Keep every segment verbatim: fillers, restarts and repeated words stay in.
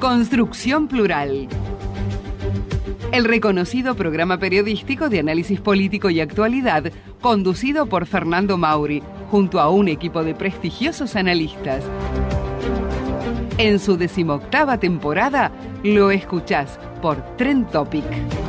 Construcción Plural. El reconocido programa periodístico de análisis político y actualidad, conducido por Fernando Mauri, junto a un equipo de prestigiosos analistas. En su decimoctava temporada, lo escuchás por Trend Topic.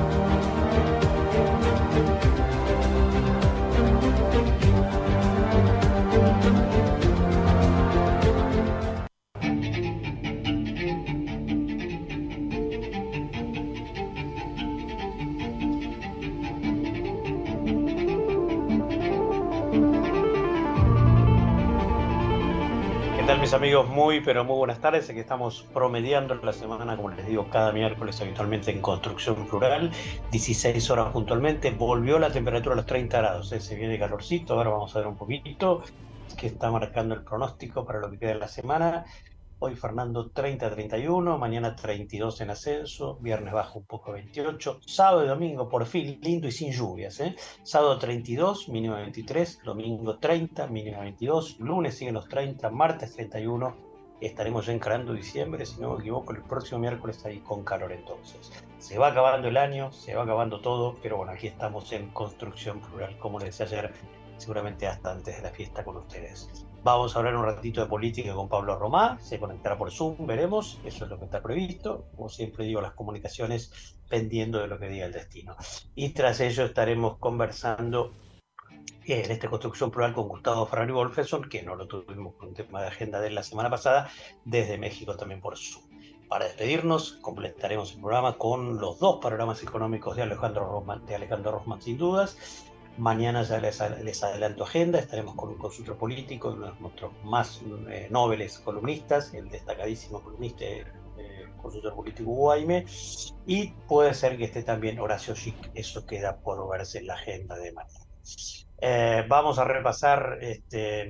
Mis amigos, muy pero muy buenas tardes. Aquí estamos promediando la semana, como les digo, cada miércoles habitualmente en Construcción Plural, dieciséis horas puntualmente. Volvió la temperatura a los treinta grados, ¿eh? Se viene calorcito. Ahora vamos a ver un poquito qué está marcando el pronóstico para lo que queda de la semana. Hoy Fernando treinta a treinta y uno, mañana treinta y dos en ascenso, viernes bajo un poco veintiocho, sábado y domingo por fin lindo y sin lluvias, ¿eh? Sábado treinta y dos, mínima veintitrés, domingo treinta, mínima veintidós, lunes siguen los treinta, martes treinta y uno, estaremos ya encarando diciembre, si no me equivoco, el próximo miércoles ahí con calor entonces. Se va acabando el año, se va acabando todo, pero bueno, aquí estamos en Construcción Plural, como les decía ayer, seguramente hasta antes de la fiesta con ustedes. Vamos a hablar un ratito de política con Pablo Romá, se conectará por Zoom, veremos, eso es lo que está previsto. Como siempre digo, las comunicaciones pendiendo de lo que diga el destino. Y tras ello estaremos conversando en esta Construcción Plural con Gustavo Ferrari Wolferson, que no lo tuvimos con tema de agenda de la semana pasada, desde México también por Zoom. Para despedirnos, completaremos el programa con los dos panoramas económicos de Alejandro Rosman, de Alejandro Rosman sin dudas. Mañana ya les, les adelanto agenda, estaremos con un consultor político, uno de nuestros más eh, nobles columnistas, el destacadísimo columnista, eh, consultor político Guaime, y puede ser que esté también Horacio Schick, eso queda por verse en la agenda de mañana. Eh, vamos a repasar este,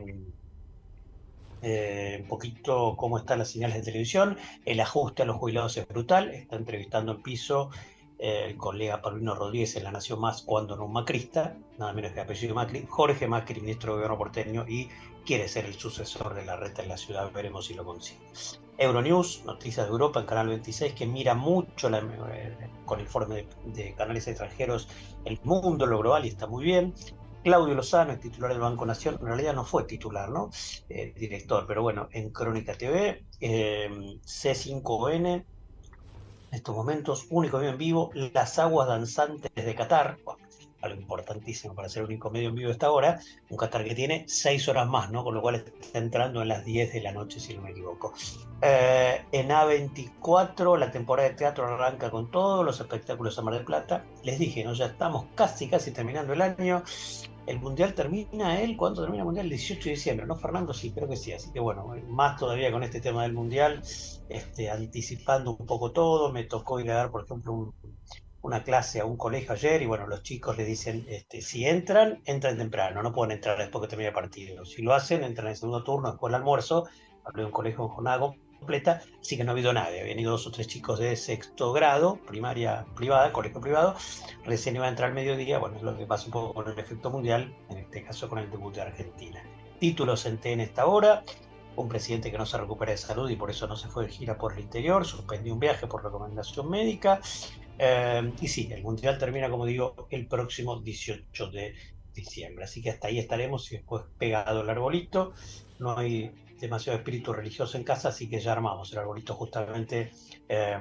eh, un poquito cómo están las señales de televisión. El ajuste a los jubilados es brutal, está entrevistando en piso el colega Paulino Rodríguez en La Nación Más, cuando no un macrista, nada menos que apellido Macri, Jorge Macri, ministro de Gobierno porteño, y quiere ser el sucesor de Larreta en la ciudad, veremos si lo consigue. Euronews, noticias de Europa en Canal veintiséis, que mira mucho la, eh, con informe de, de canales extranjeros el mundo, lo global, y está muy bien. Claudio Lozano es titular del Banco Nación, en realidad no fue titular, ¿no? Eh, director, pero bueno, en Crónica T V, eh, C cinco N, en estos momentos, único medio en vivo, Las Aguas Danzantes de Qatar, bueno, algo importantísimo para ser el único medio en vivo de esta hora, un Qatar que tiene seis horas más, ¿no? Con lo cual está entrando en las diez de la noche, si no me equivoco. Eh, en A veinticuatro, la temporada de teatro arranca con todos los espectáculos a Mar del Plata. Les dije, ¿no? Ya estamos casi, casi terminando el año. El Mundial termina, ¿él? ¿Cuándo termina el Mundial? El dieciocho de diciembre, ¿no, Fernando? Sí, creo que sí. Así que bueno, más todavía con este tema del Mundial, este, anticipando un poco todo. Me tocó ir a dar, por ejemplo, un, una clase a un colegio ayer y bueno, los chicos le dicen, este, si entran, entran temprano, no pueden entrar después que termine el partido. Si lo hacen, entran en el segundo turno, después del almuerzo. Hablé de un colegio en jornada completa, así que no ha habido nadie. Habían ido dos o tres chicos de sexto grado, primaria privada, colegio privado, recién iba a entrar al mediodía. Bueno, es lo que pasa un poco con el efecto mundial, en este caso con el debut de Argentina. Títulos en T N esta hora: un presidente que no se recupera de salud y por eso no se fue de gira por el interior, suspendió un viaje por recomendación médica, eh, y sí, el mundial termina, como digo, el próximo dieciocho de diciembre, así que hasta ahí estaremos y después pegado el arbolito. No hay demasiado espíritu religioso en casa, así que ya armamos el arbolito justamente eh,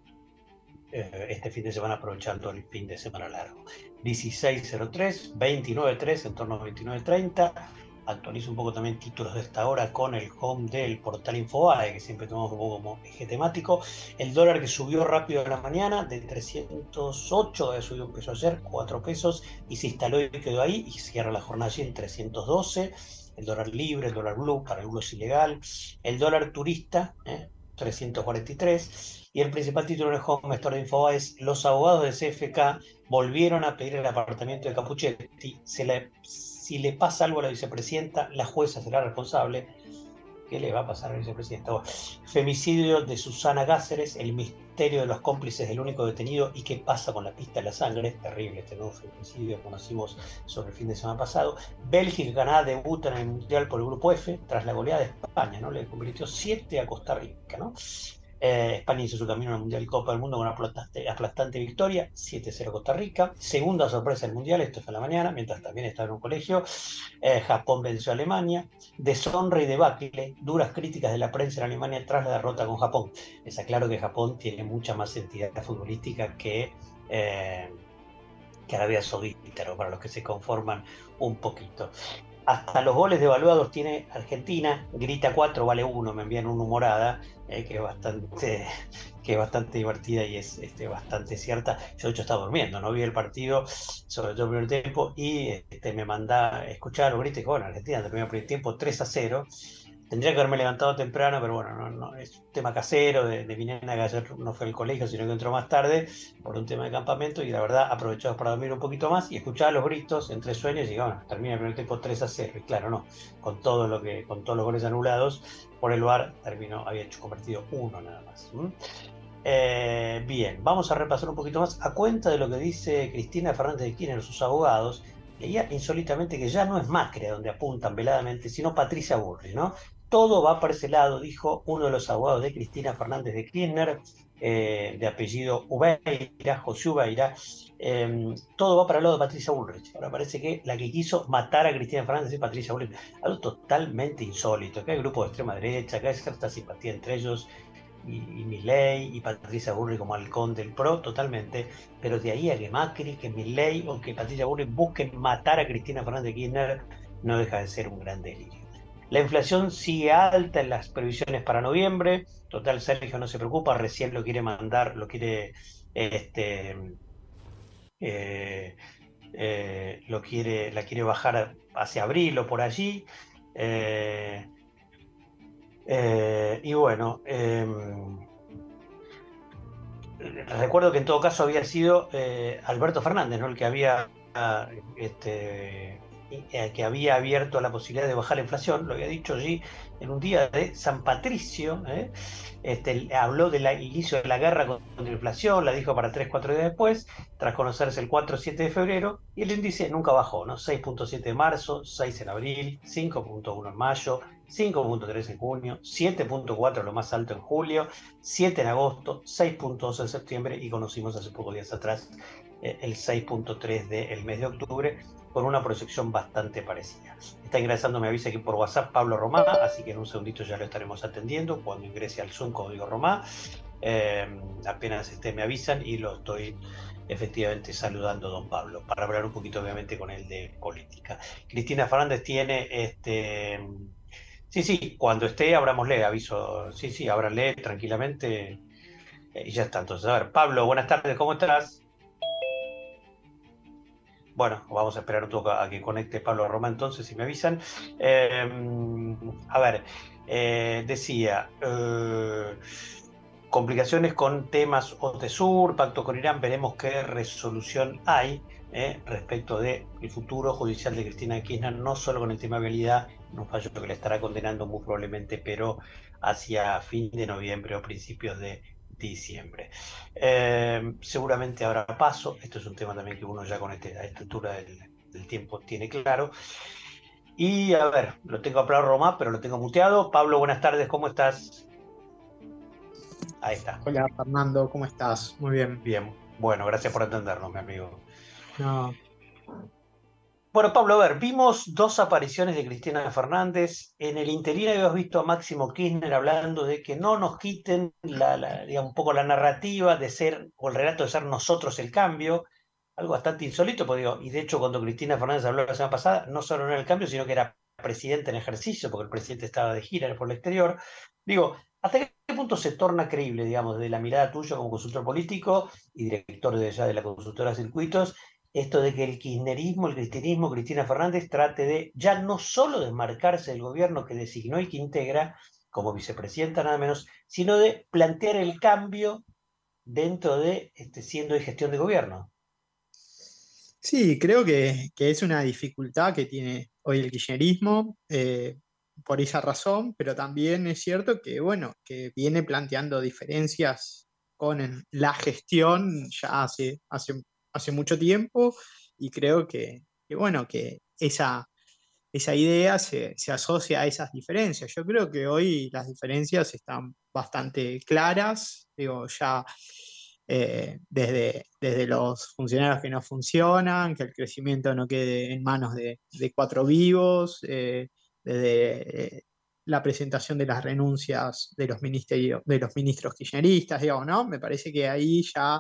eh, este fin de semana, aprovechando el fin de semana largo. dieciséis cero tres, veintinueve tres, en torno a veintinueve treinta. Actualizo un poco también títulos de esta hora con el home del portal Infobae, que siempre tomamos un poco como eje temático. El dólar que subió rápido en la mañana, de trescientos ocho, subió un peso ayer, cuatro pesos, y se instaló y quedó ahí, y cierra la jornada allí en trescientos doce. El dólar libre, el dólar blue, para algunos ilegal. El dólar turista, eh, trescientos cuarenta y tres. Y el principal título en el home store de Infobae es: los abogados de C F K volvieron a pedir el apartamento de Capuchetti. Se le, si le pasa algo a la vicepresidenta, la jueza será responsable. ¿Qué le va a pasar a la vicepresidenta? Bueno, femicidio de Susana Cáceres, el misterio de los cómplices del único detenido y qué pasa con la pista de la sangre. Terrible este nuevo femicidio que conocimos sobre el fin de semana pasado. Bélgica y Canadá debutan en el Mundial por el Grupo F tras la goleada de España, ¿no? Le convirtió siete a Costa Rica, ¿no? Eh, España hizo su camino al Mundial y Copa del Mundo con una aplastante, aplastante victoria, siete cero Costa Rica. Segunda sorpresa del Mundial, esto fue en la mañana, mientras también estaba en un colegio. Eh, Japón venció a Alemania. Deshonra y debacle, duras críticas de la prensa en Alemania tras la derrota con Japón. Está claro que Japón tiene mucha más entidad futbolística que, eh, que Arabia Saudita, ¿no? Para los que se conforman un poquito. Hasta los goles devaluados tiene Argentina, grita cuatro, vale uno, me envían una humorada, eh, que es bastante, que es bastante divertida y es este, bastante cierta. Yo de hecho estaba durmiendo, no vi el partido, sobre todo el primer tiempo, y este, me manda escuchar los gritos, y bueno, Argentina terminó el primer tiempo tres a cero. Tendría que haberme levantado temprano, pero bueno, no, no, es un tema casero de, de mi nena, que ayer no fue al colegio, sino que entró más tarde por un tema de campamento, y la verdad aprovechamos para dormir un poquito más y escuchaba los gritos entre sueños y bueno, termina el primer tiempo tres a cero. Y claro, no, con todo lo que, con todos los goles anulados por el V A R, terminó, había hecho convertido uno nada más. ¿Mm? Eh, bien, vamos a repasar un poquito más a cuenta de lo que dice Cristina Fernández de Kirchner, sus abogados. Leía insólitamente que ya no es Macri a donde apuntan veladamente, sino Patricia Bullrich, ¿no? Todo va para ese lado, dijo uno de los abogados de Cristina Fernández de Kirchner, eh, de apellido Ubeira, José Ubeira. Eh, todo va para el lado de Patricia Bullrich. Ahora parece que la que quiso matar a Cristina Fernández es Patricia Bullrich. Algo totalmente insólito, que hay grupos de extrema derecha, que hay cierta simpatía entre ellos, y, y Milei y Patricia Bullrich como halcón del PRO, totalmente, pero de ahí a que Macri, que Milei o que Patricia Bullrich busquen matar a Cristina Fernández de Kirchner, no deja de ser un gran delirio. La inflación sigue alta en las previsiones para noviembre. Total, Sergio no se preocupa, recién lo quiere mandar, lo quiere, este, eh, eh, lo quiere, la quiere bajar hacia abril o por allí. Eh, eh, y bueno, eh, recuerdo que en todo caso había sido eh, Alberto Fernández, ¿no? El que había, este, eh, que había abierto la posibilidad de bajar la inflación, lo había dicho allí en un día de San Patricio, ¿eh? Este, habló del inicio de la guerra contra la inflación, la dijo para tres, cuatro días después, tras conocerse el cuatro siete de febrero, y el índice nunca bajó, ¿no? seis punto siete en marzo, seis en abril, cinco punto uno en mayo, cinco punto tres en junio, siete punto cuatro lo más alto en julio, siete en agosto, seis punto dos en septiembre, y conocimos hace pocos días atrás eh, el seis punto tres del mes de octubre, con una proyección bastante parecida. Está ingresando, me avisa aquí por WhatsApp, Pablo Romá, así que en un segundito ya lo estaremos atendiendo cuando ingrese al Zoom código Romá. Eh, apenas este, me avisan y lo estoy efectivamente saludando, don Pablo, para hablar un poquito obviamente con él de política. Cristina Fernández tiene este... Sí, sí, cuando esté, abrámosle, aviso. Sí, sí, ábranle tranquilamente eh, y ya está. Entonces, a ver, Pablo, buenas tardes, ¿cómo estás? Bueno, vamos a esperar un poco a que conecte Pablo Roma entonces, si me avisan. Eh, a ver, eh, decía, eh, complicaciones con temas OTESUR, pacto con Irán, veremos qué resolución hay eh, respecto del futuro judicial de Cristina Kirchner, no solo con el tema de vialidad, un fallo que le estará condenando muy probablemente, pero hacia fin de noviembre o principios de diciembre. Eh, seguramente habrá paso, esto es un tema también que uno ya con este, a esta altura del, del tiempo tiene claro. Y a ver, lo tengo a Pablo Roma, pero lo tengo muteado. Pablo, buenas tardes, ¿cómo estás? Ahí está. Hola Fernando, ¿cómo estás? Muy bien. Bien, bueno, gracias por atendernos, mi amigo. No, Bueno, Pablo, a ver, vimos dos apariciones de Cristina Fernández. En el interín habíamos visto a Máximo Kirchner hablando de que no nos quiten la, la, digamos, un poco la narrativa de ser, o el relato de ser nosotros el cambio, algo bastante insólito, porque digo, y de hecho cuando Cristina Fernández habló la semana pasada, no solo no era el cambio, sino que era presidente en ejercicio, porque el presidente estaba de gira por el exterior. Digo, ¿hasta qué punto se torna creíble, digamos, de la mirada tuya como consultor político y director de, ya de la consultora Circuitos, esto de que el kirchnerismo, el cristianismo, Cristina Fernández trate de ya no solo desmarcarse del gobierno que designó y que integra como vicepresidenta nada menos, sino de plantear el cambio dentro de este, siendo de gestión de gobierno? sí, creo que, que es una dificultad que tiene hoy el kirchnerismo eh, por esa razón, pero también es cierto que, bueno, que viene planteando diferencias con la gestión ya hace, hace, hace mucho tiempo y creo que, que, bueno, que esa, esa idea se, se asocia a esas diferencias. Yo creo que hoy las diferencias están bastante claras, digo, ya eh, desde, desde los funcionarios que no funcionan, que el crecimiento no quede en manos de, de cuatro vivos, eh, desde eh, la presentación de las renuncias de los ministerios, de los ministros kirchneristas, digamos, ¿no? Me parece que ahí ya,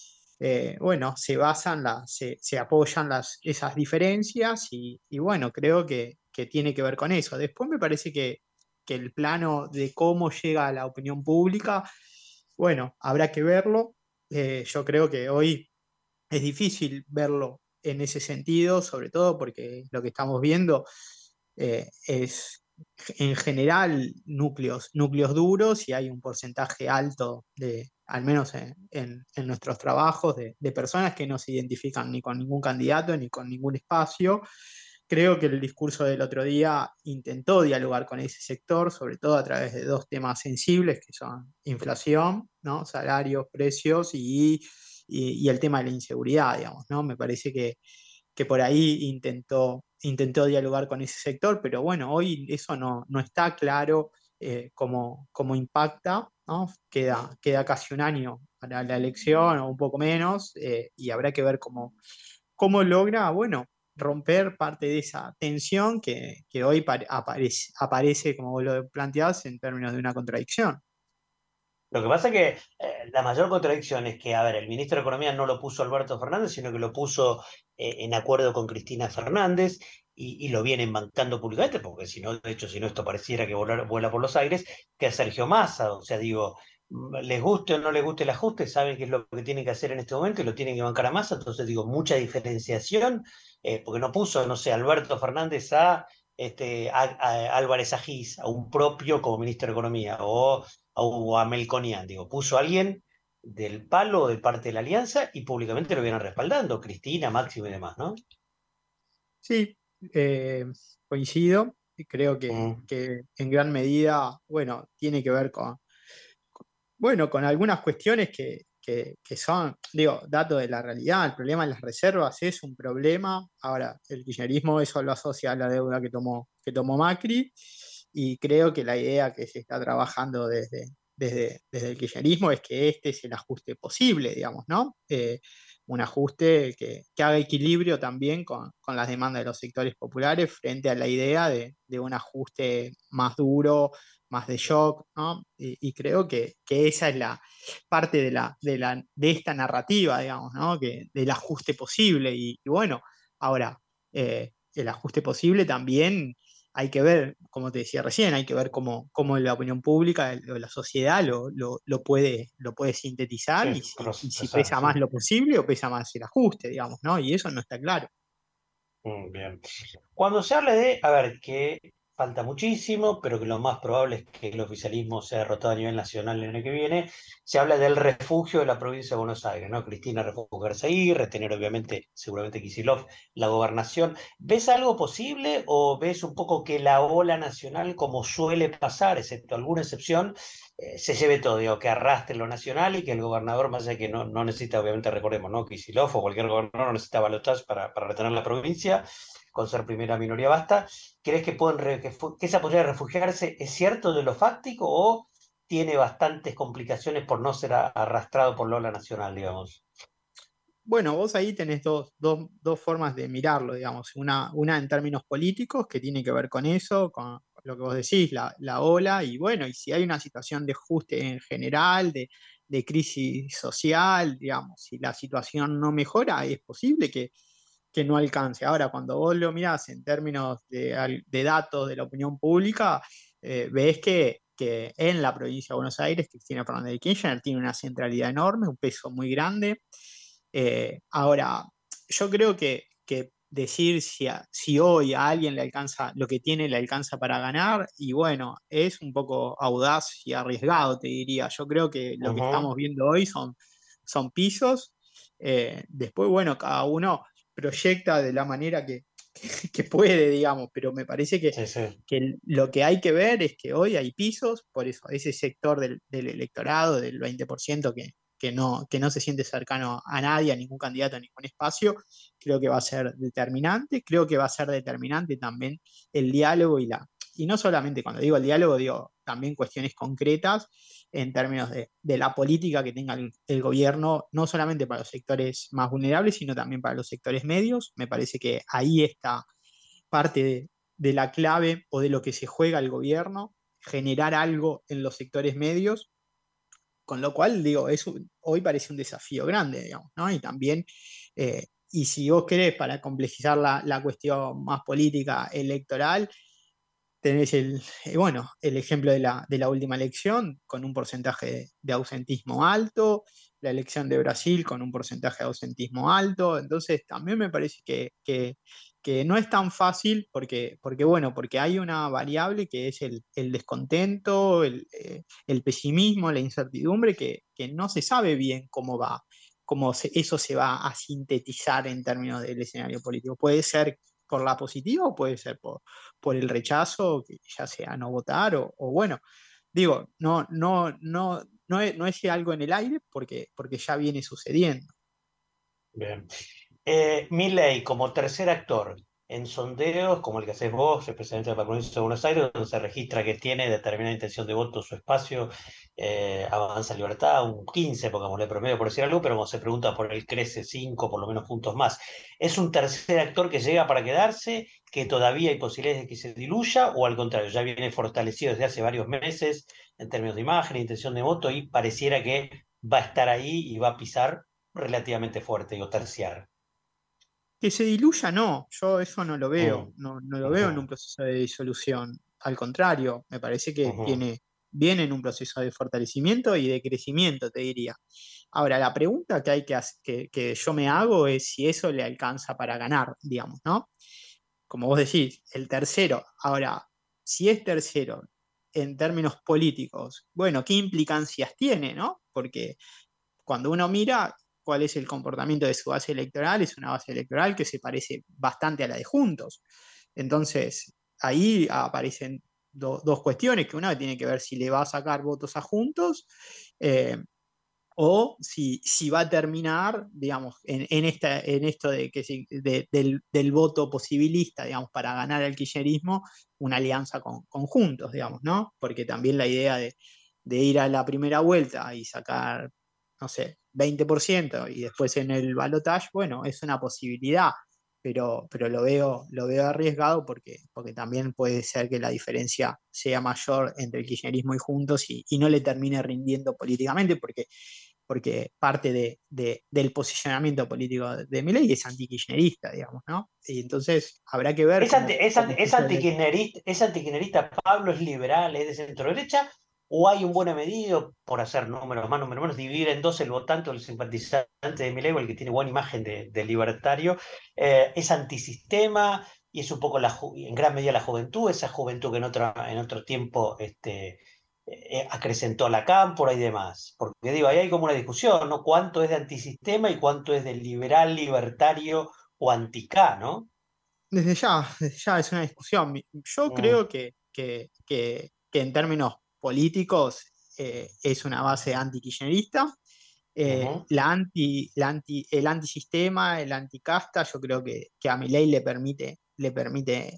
eh, bueno, se basan, las, se, se apoyan las, esas diferencias y, y bueno, creo que, que tiene que ver con eso. Después me parece que, que el plano de cómo llega a la opinión pública, bueno, habrá que verlo. Eh, yo creo que hoy es difícil verlo en ese sentido, sobre todo porque lo que estamos viendo eh, es en general núcleos, núcleos duros y hay un porcentaje alto de, al menos en, en, en nuestros trabajos, de, de personas que no se identifican ni con ningún candidato ni con ningún espacio. Creo que el discurso del otro día intentó dialogar con ese sector, sobre todo a través de dos temas sensibles que son inflación, ¿no? Salarios, precios y, y, y el tema de la inseguridad, digamos, ¿no? Me parece que, que por ahí intentó, intentó dialogar con ese sector, pero bueno, hoy eso no, no está claro eh, cómo, cómo impacta, ¿no? Queda, queda casi un año para la elección o un poco menos eh, y habrá que ver cómo, cómo logra, bueno, romper parte de esa tensión que, que hoy aparece, aparece, como vos lo planteás, en términos de una contradicción. Lo que pasa es que eh, la mayor contradicción es que, a ver, el ministro de Economía no lo puso Alberto Fernández, sino que lo puso eh, en acuerdo con Cristina Fernández y, y lo vienen bancando públicamente, porque si no, de hecho, si no, esto pareciera que volar, vuela por los aires, que a Sergio Massa, o sea, digo, mm, les guste o no les guste el ajuste, saben qué es lo que tienen que hacer en este momento y lo tienen que bancar a Massa, entonces digo, mucha diferenciación, eh, porque no puso, no sé, Alberto Fernández a este, a, a Álvarez Agís, a un propio como ministro de Economía, o o a Melconian, digo, puso a alguien del palo de parte de la alianza y públicamente lo vienen respaldando, Cristina, Máximo y demás, ¿no? Sí, eh, coincido. Creo que, Mm. que en gran medida, bueno, tiene que ver con, bueno, con algunas cuestiones que, que, que son, digo, datos de la realidad. El problema de las reservas es un problema. Ahora, el kirchnerismo eso lo asocia a la deuda que tomó, que tomó Macri, y creo que la idea que se está trabajando desde, desde, desde el kirchnerismo es que este es el ajuste posible, digamos, ¿no? Eh, un ajuste que, que haga equilibrio también con, con las demandas de los sectores populares frente a la idea de, de un ajuste más duro, más de shock, ¿no? Y, y creo que, que, esa es la parte de, la, de, la, de esta narrativa, digamos, ¿no? Que, del ajuste posible. Y, y bueno, ahora, eh, el ajuste posible también hay que ver, como te decía recién, hay que ver cómo, cómo la opinión pública o la sociedad lo, lo, lo, puede, lo puede sintetizar Sí, y si, y si procesar, pesa sí. más lo posible o pesa más el ajuste, digamos, ¿no? Y eso no está claro. Mm, bien. Cuando se habla de, a ver, que falta muchísimo, pero que lo más probable es que el oficialismo sea derrotado a nivel nacional el año que viene, se habla del refugio de la provincia de Buenos Aires, ¿no? Cristina refugiarse ahí, retener obviamente, seguramente Kicillof, la gobernación. ¿Ves algo posible o ves un poco que la ola nacional, como suele pasar, excepto alguna excepción, eh, se lleve todo, digo, que arrastre lo nacional y que el gobernador, más allá de que no, no necesita, obviamente recordemos, ¿no? Kicillof o cualquier gobernador no necesita balotaje para, para retener la provincia, con ser primera minoría basta? ¿Crees que, pueden re, que, que, esa posibilidad de refugiarse es cierto de lo fáctico o tiene bastantes complicaciones por no ser a, arrastrado por la ola nacional, digamos? Bueno, vos ahí tenés dos, dos, dos formas de mirarlo, digamos. Una, una en términos políticos, que tiene que ver con eso, con lo que vos decís, la, la ola, y bueno, y si hay una situación de ajuste en general, de, de crisis social, digamos, si la situación no mejora, es posible que, que no alcance. Ahora, cuando vos lo mirás en términos de, de datos de la opinión pública, eh, ves que, que en la provincia de Buenos Aires, Cristina Fernández de Kirchner tiene una centralidad enorme, un peso muy grande. Eh, ahora, yo creo que, que decir si, a, si hoy a alguien le alcanza lo que tiene, le alcanza para ganar, y bueno, es un poco audaz y arriesgado, te diría. Yo creo que lo que Uh-huh. estamos viendo hoy son, son pisos. Eh, después, bueno, cada uno proyecta de la manera que, que, que puede, digamos, pero me parece que, Sí, sí. que lo que hay que ver es que hoy hay pisos, por eso ese sector del, del electorado, del veinte por ciento que, que no, que no se siente cercano a nadie, a ningún candidato, a ningún espacio, creo que va a ser determinante. Creo que va a ser determinante también el diálogo y la... Y no solamente cuando digo el diálogo, digo también cuestiones concretas en términos de, de la política que tenga el, el gobierno, no solamente para los sectores más vulnerables, sino también para los sectores medios. Me parece que ahí está parte de, de la clave o de lo que se juega el gobierno, generar algo en los sectores medios, con lo cual, digo, eso hoy parece un desafío grande, digamos, ¿no? Y también, eh, y si vos querés, para complejizar la, la cuestión más política electoral, tenés el, eh, bueno, el ejemplo de la, de la última elección, con un porcentaje de, de ausentismo alto, la elección de Brasil con un porcentaje de ausentismo alto. Entonces también me parece que, que, que no es tan fácil porque, porque, bueno, porque hay una variable que es el, el descontento, el, eh, el pesimismo, la incertidumbre, que, que no se sabe bien cómo va, cómo se- eso se va a sintetizar en términos del escenario político. Puede ser por la positiva o puede ser por, por el rechazo, que ya sea no votar o, o bueno, digo, no, no, no, no es, no es algo en el aire porque, porque ya viene sucediendo. Bien. Eh, Milei como tercer actor en sondeos, como el que haces vos, el presidente de la provincia de Buenos Aires, donde se registra que tiene determinada intención de voto su espacio, eh, Avanza Libertad, un quince, pongámosle promedio por decir algo, pero cuando se pregunta por él crece cinco, por lo menos puntos más. ¿Es un tercer actor que llega para quedarse, que todavía hay posibilidades de que se diluya, o al contrario, ya viene fortalecido desde hace varios meses en términos de imagen, intención de voto, y pareciera que va a estar ahí y va a pisar relativamente fuerte, digo, terciar? Que se diluya, no, yo eso no lo veo, Mm, no, no lo veo en un ujú, proceso de disolución. Al contrario, me parece que ujú. tiene, viene en un proceso de fortalecimiento y de crecimiento, te diría. Ahora, la pregunta que, hay que, hac- que, que yo me hago es si eso le alcanza para ganar, digamos, ¿no? Como vos decís, el tercero. Ahora, si es tercero en términos políticos, bueno, ¿qué implicancias tiene, no? Porque cuando uno mira cuál es el comportamiento de su base electoral, es una base electoral que se parece bastante a la de Juntos. Entonces, ahí aparecen do- dos cuestiones, que una tiene que ver si le va a sacar votos a Juntos, eh, o si, si va a terminar, digamos, en, en, esta, en esto de que si- de- del, del voto posibilista, digamos, para ganar al kirchnerismo, una alianza con, con Juntos, digamos, ¿no? Porque también la idea de, de ir a la primera vuelta y sacar, no sé, veinte por ciento y después en el balotaje, bueno, es una posibilidad, pero, pero lo veo, lo veo arriesgado porque, porque también puede ser que la diferencia sea mayor entre el kirchnerismo y Juntos y, y no le termine rindiendo políticamente, porque porque parte de, de, del posicionamiento político de Milei es antikirchnerista, digamos, ¿no? Y entonces habrá que ver ¿Es, anti, cómo, es, anti, cómo es sucede. antikirchnerista, es antikirchnerista Pablo, es liberal, es de centro derecha, o hay un buen medido, por hacer números más, números menos, dividir en dos el votante o el simpatizante de Milei, o el que tiene buena imagen de, de libertario, eh, es antisistema y es un poco la, en gran medida la juventud, esa juventud que en otro, en otro tiempo este, eh, acrecentó la cámpora y demás. Porque digo, ahí hay como una discusión, ¿no? ¿Cuánto es de antisistema y cuánto es de liberal, libertario o anticá, ¿no? Desde ya, desde ya es una discusión. Yo Mm, creo que, que, que, que en términos políticos eh, es una base antikirchnerista. Eh, ujú. la anti, la anti, el antisistema, el anticasta, yo creo que, que a Milei le permite, le permite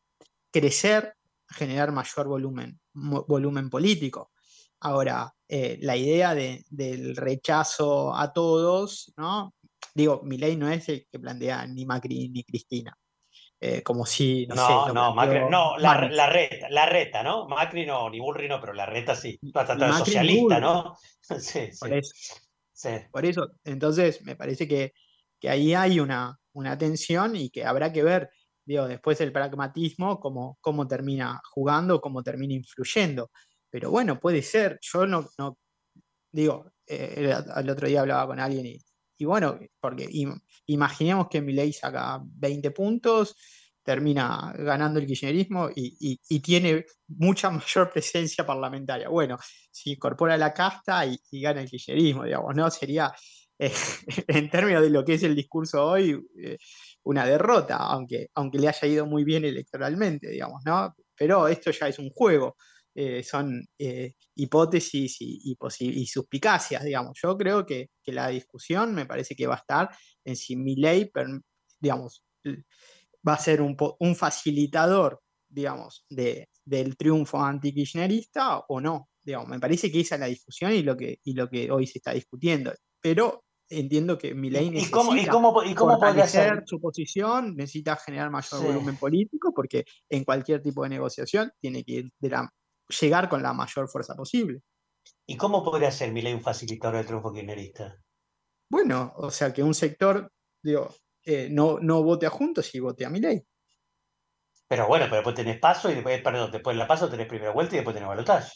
crecer, generar mayor volumen, volumen político. Ahora, eh, la idea de, del rechazo a todos, ¿no? Digo, Milei no es el que plantea ni Macri ni Cristina, eh, como si, no sé, No, lo no, Macri, planteó no, la, Manes. la reta, la reta, ¿no? Macri no, ni Bullrich no, pero la reta sí. Ni Trata de Macri ni socialista, Bullrich, ¿no? Sí, por sí, eso. sí. Por eso, entonces, me parece que, que ahí hay una, una tensión y que habrá que ver, digo, después el pragmatismo, cómo, cómo termina jugando, cómo termina influyendo. Pero bueno, puede ser, yo no, no digo, eh, el, el otro día hablaba con alguien y, y bueno, porque im- imaginemos que Milei saca veinte puntos, termina ganando el kirchnerismo y, y- y tiene mucha mayor presencia parlamentaria. Bueno, si incorpora la casta y, y gana el kirchnerismo, digamos, ¿no? Sería, eh, en términos de lo que es el discurso hoy, eh, una derrota, aunque, aunque le haya ido muy bien electoralmente, digamos, ¿no? Pero esto ya es un juego. eh, son eh, hipótesis y, y, posi- y suspicacias, digamos. Yo creo que, que la discusión me parece que va a estar en si Milei, per- digamos, l- va a ser un, po- un facilitador, digamos, de, del triunfo antikirchnerista o no. Digamos, me parece que esa es la discusión y lo que, y lo que hoy se está discutiendo. Pero entiendo que ¿Y, Milei y cómo, y necesita cómo, y cómo podría fortalecer ser? su posición, necesita generar mayor Sí. volumen político, porque en cualquier tipo de negociación tiene que ir de la- llegar con la mayor fuerza posible. ¿Y cómo podría ser Milei un facilitador del triunfo kirchnerista? Bueno, o sea, que un sector, digo, eh, no, no vote a Juntos y vote a Milei. Pero bueno, pero después tenés paso y después, perdón, después de la paso tenés primera vuelta y después tenés balotaje.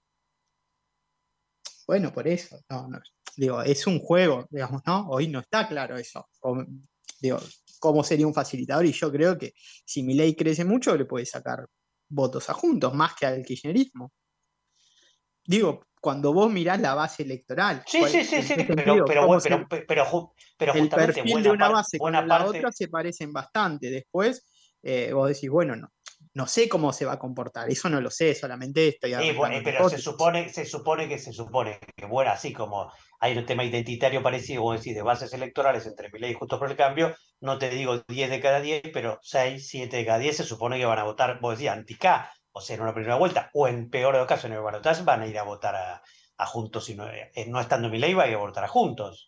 Bueno, por eso, no, no, digo, es un juego, digamos, ¿no? Hoy no está claro eso. O, digo, cómo sería un facilitador, y yo creo que si Milei crece mucho, le puede sacar votos a Juntos, más que al kirchnerismo. Digo, cuando vos mirás la base electoral, Sí, ¿cuál- sí, sí, ¿en sí, qué pero, sentido? pero, ¿Cómo bueno, se, pero, pero, ju- pero el justamente perfil de buena, una par- base con buena la otra parte. se parecen bastante? Después eh, vos decís, bueno, no, no sé cómo se va a comportar, eso no lo sé, solamente estoy Eh, bu- arrojando eh, una pero se hipótesis. supone, se supone que se supone que, bueno, así como hay un tema identitario parecido, vos decís, de bases electorales entre Milei y Juntos por el Cambio, no te digo diez de cada diez, pero seis, siete de cada diez se supone que van a votar, vos decís, anti-K, o sea, en una primera vuelta, o en peor de los casos, en el balotaje, van a ir a votar a, a Juntos, y no, eh, no estando Milei, va a ir a votar a Juntos.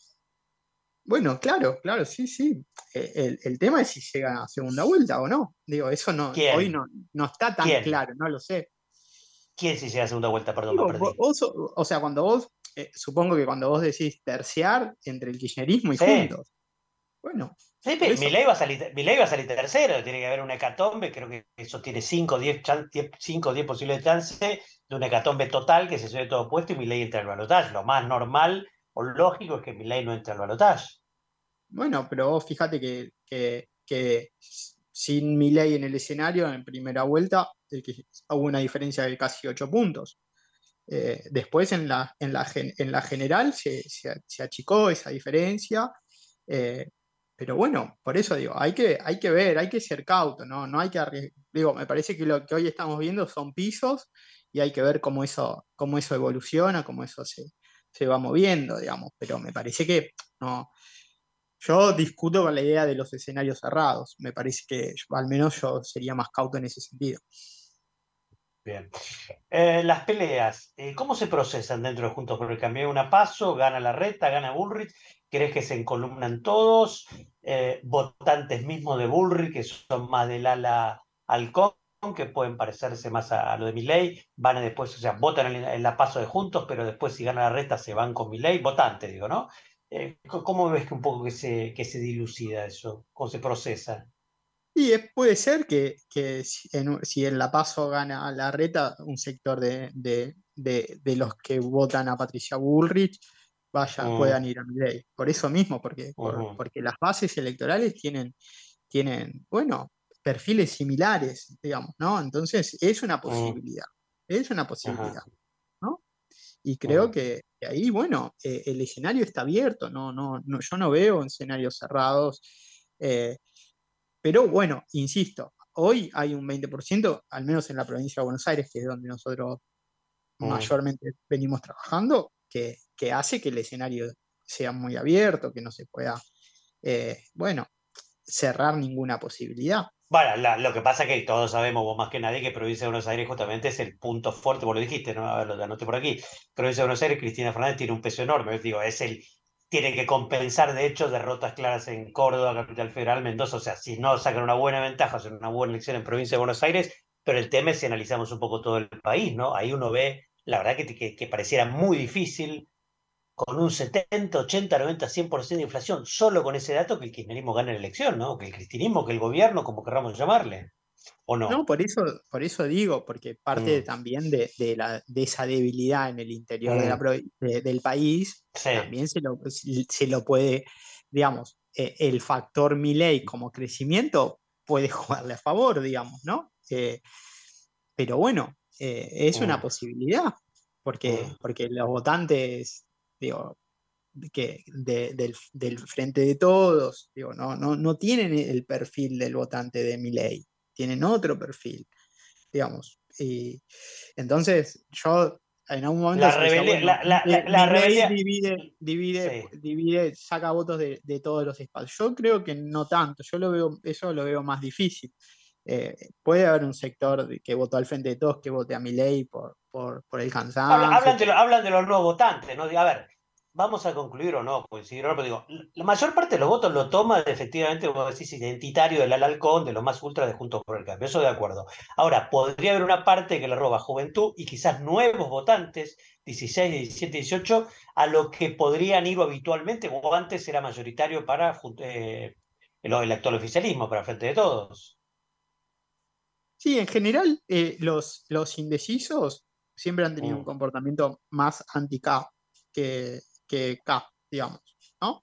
Bueno, claro, claro, sí, sí. Eh, El, el tema es si llega a segunda vuelta o no. Digo, eso no, hoy ¿Quién? no, no está tan ¿Quién? claro, no lo sé. ¿Quién si llega a segunda vuelta? Perdón, me Digo, perdí. vo- vos, o o sea, cuando vos, eh, supongo que cuando vos decís terciar entre el kirchnerismo y Sí. Juntos, bueno, Sí, por pe- eso. Milei va a salir, Milei va a salir tercero, tiene que haber una hecatombe, creo que eso tiene cinco o diez posibles chances de una hecatombe total que se lleve todo puesto y Milei entra al balotaje. Lo más normal o lógico es que Milei no entre al balotaje. Bueno, pero vos fíjate que, que, que sin Milei en el escenario, en primera vuelta, el que, hubo una diferencia de casi ocho puntos. Eh, después en la, en la, gen- en la general se, se- se achicó esa diferencia. eh, pero bueno, por eso digo, hay que, hay que ver, hay que ser cauto, ¿no? No hay que arries- digo, me parece que lo que hoy estamos viendo son pisos y hay que ver cómo eso, cómo eso evoluciona, cómo eso se, se va moviendo, digamos. Pero me parece que no. Yo discuto con la idea de los escenarios cerrados. Me parece que yo- al menos yo sería más cauto en ese sentido. Bien. Eh, las peleas, eh, ¿cómo se procesan dentro de Juntos por el Cambio? ¿Una paso? ¿Gana la reta? ¿Gana Bullrich? ¿Crees que se encolumnan todos? Eh, ¿votantes mismos de Bullrich, que son más del ala halcón, que pueden parecerse más a, a lo de Milei? Van a después, o sea, votan en, en la paso de Juntos, pero después si gana la reta se van con Milei? Votantes, digo, ¿no? Eh, c- ¿cómo ves que un poco que se, que se dilucida eso? ¿Cómo se procesa? Y es- puede ser que, que si, en, un- si en La Paso gana la reta, un sector de, de- de- de los que votan a Patricia Bullrich vaya, Mm, puedan ir a Milei. Por eso mismo, porque, por- ujú, porque las bases electorales tienen, tienen, bueno, perfiles similares, digamos, ¿no? Entonces es una mm, posibilidad, es una ajá, posibilidad, ¿no? Y creo mm, que, que ahí, bueno, eh, el escenario está abierto, no, no, no, yo no veo escenarios cerrados. eh, pero bueno, insisto, hoy hay un veinte por ciento, al menos en la provincia de Buenos Aires, que es donde nosotros mm. mayormente venimos trabajando, que, que hace que el escenario sea muy abierto, que no se pueda, eh, bueno, cerrar ninguna posibilidad. Bueno, la- lo que pasa es que todos sabemos, vos más que nadie, que Provincia de Buenos Aires justamente es el punto fuerte, vos lo dijiste, ¿no? A ver, lo anoté por aquí. Provincia de Buenos Aires, Cristina Fernández tiene un peso enorme, digo, es el, tiene que compensar, de hecho, derrotas claras en Córdoba, Capital Federal, Mendoza, o sea, si no sacan una buena ventaja, hacen una buena elección en Provincia de Buenos Aires, pero el tema es si analizamos un poco todo el país, ¿no? Ahí uno ve, la verdad que, que, que pareciera muy difícil con un setenta, ochenta, noventa, cien por ciento de inflación, solo con ese dato que el kirchnerismo gane la elección, ¿no? Que el cristinismo, que el gobierno, como querramos llamarle, ¿o No, no? por eso, por eso digo, porque parte Mm, también de, de la, de esa debilidad en el interior de la, mm, provi- de- del país, sí, también se lo, se lo puede, digamos, eh, el factor Milei como crecimiento puede jugarle a favor, digamos, ¿no? Eh, pero bueno, eh, es una mm, posibilidad, porque, mm, porque los votantes, digo, que de- del, del Frente de Todos, digo, no, no, no tienen el perfil del votante de Milei, tienen otro perfil, digamos. Y entonces yo en algún momento La se decía, rebeldía, bueno, la, la, la, eh, la Milei rebeldía. divide, divide, Sí. divide, saca votos de, de todos los espacios. Yo creo que no tanto, yo lo veo, eso lo veo más difícil. Eh, puede haber un sector de- que votó al Frente de Todos que vote a Milei por, por, por el Habla- cansancio. hablan, de, lo- hablan de los nuevos votantes, ¿no? A ver, vamos a concluir o no, coincidir o no, pero digo, la mayor parte de los votos lo toma de, efectivamente, como decís, identitario del Alalcón, de los más ultra de Juntos por el Cambio, eso de acuerdo. Ahora, podría haber una parte que le roba juventud y quizás nuevos votantes, dieciséis, diecisiete, dieciocho, a lo que podrían ir habitualmente, o antes era mayoritario para eh, el, el actual oficialismo, para Frente de Todos. Sí, en general, eh, los, los indecisos siempre han tenido un Mm. comportamiento más anti-K que, que K, digamos, ¿no?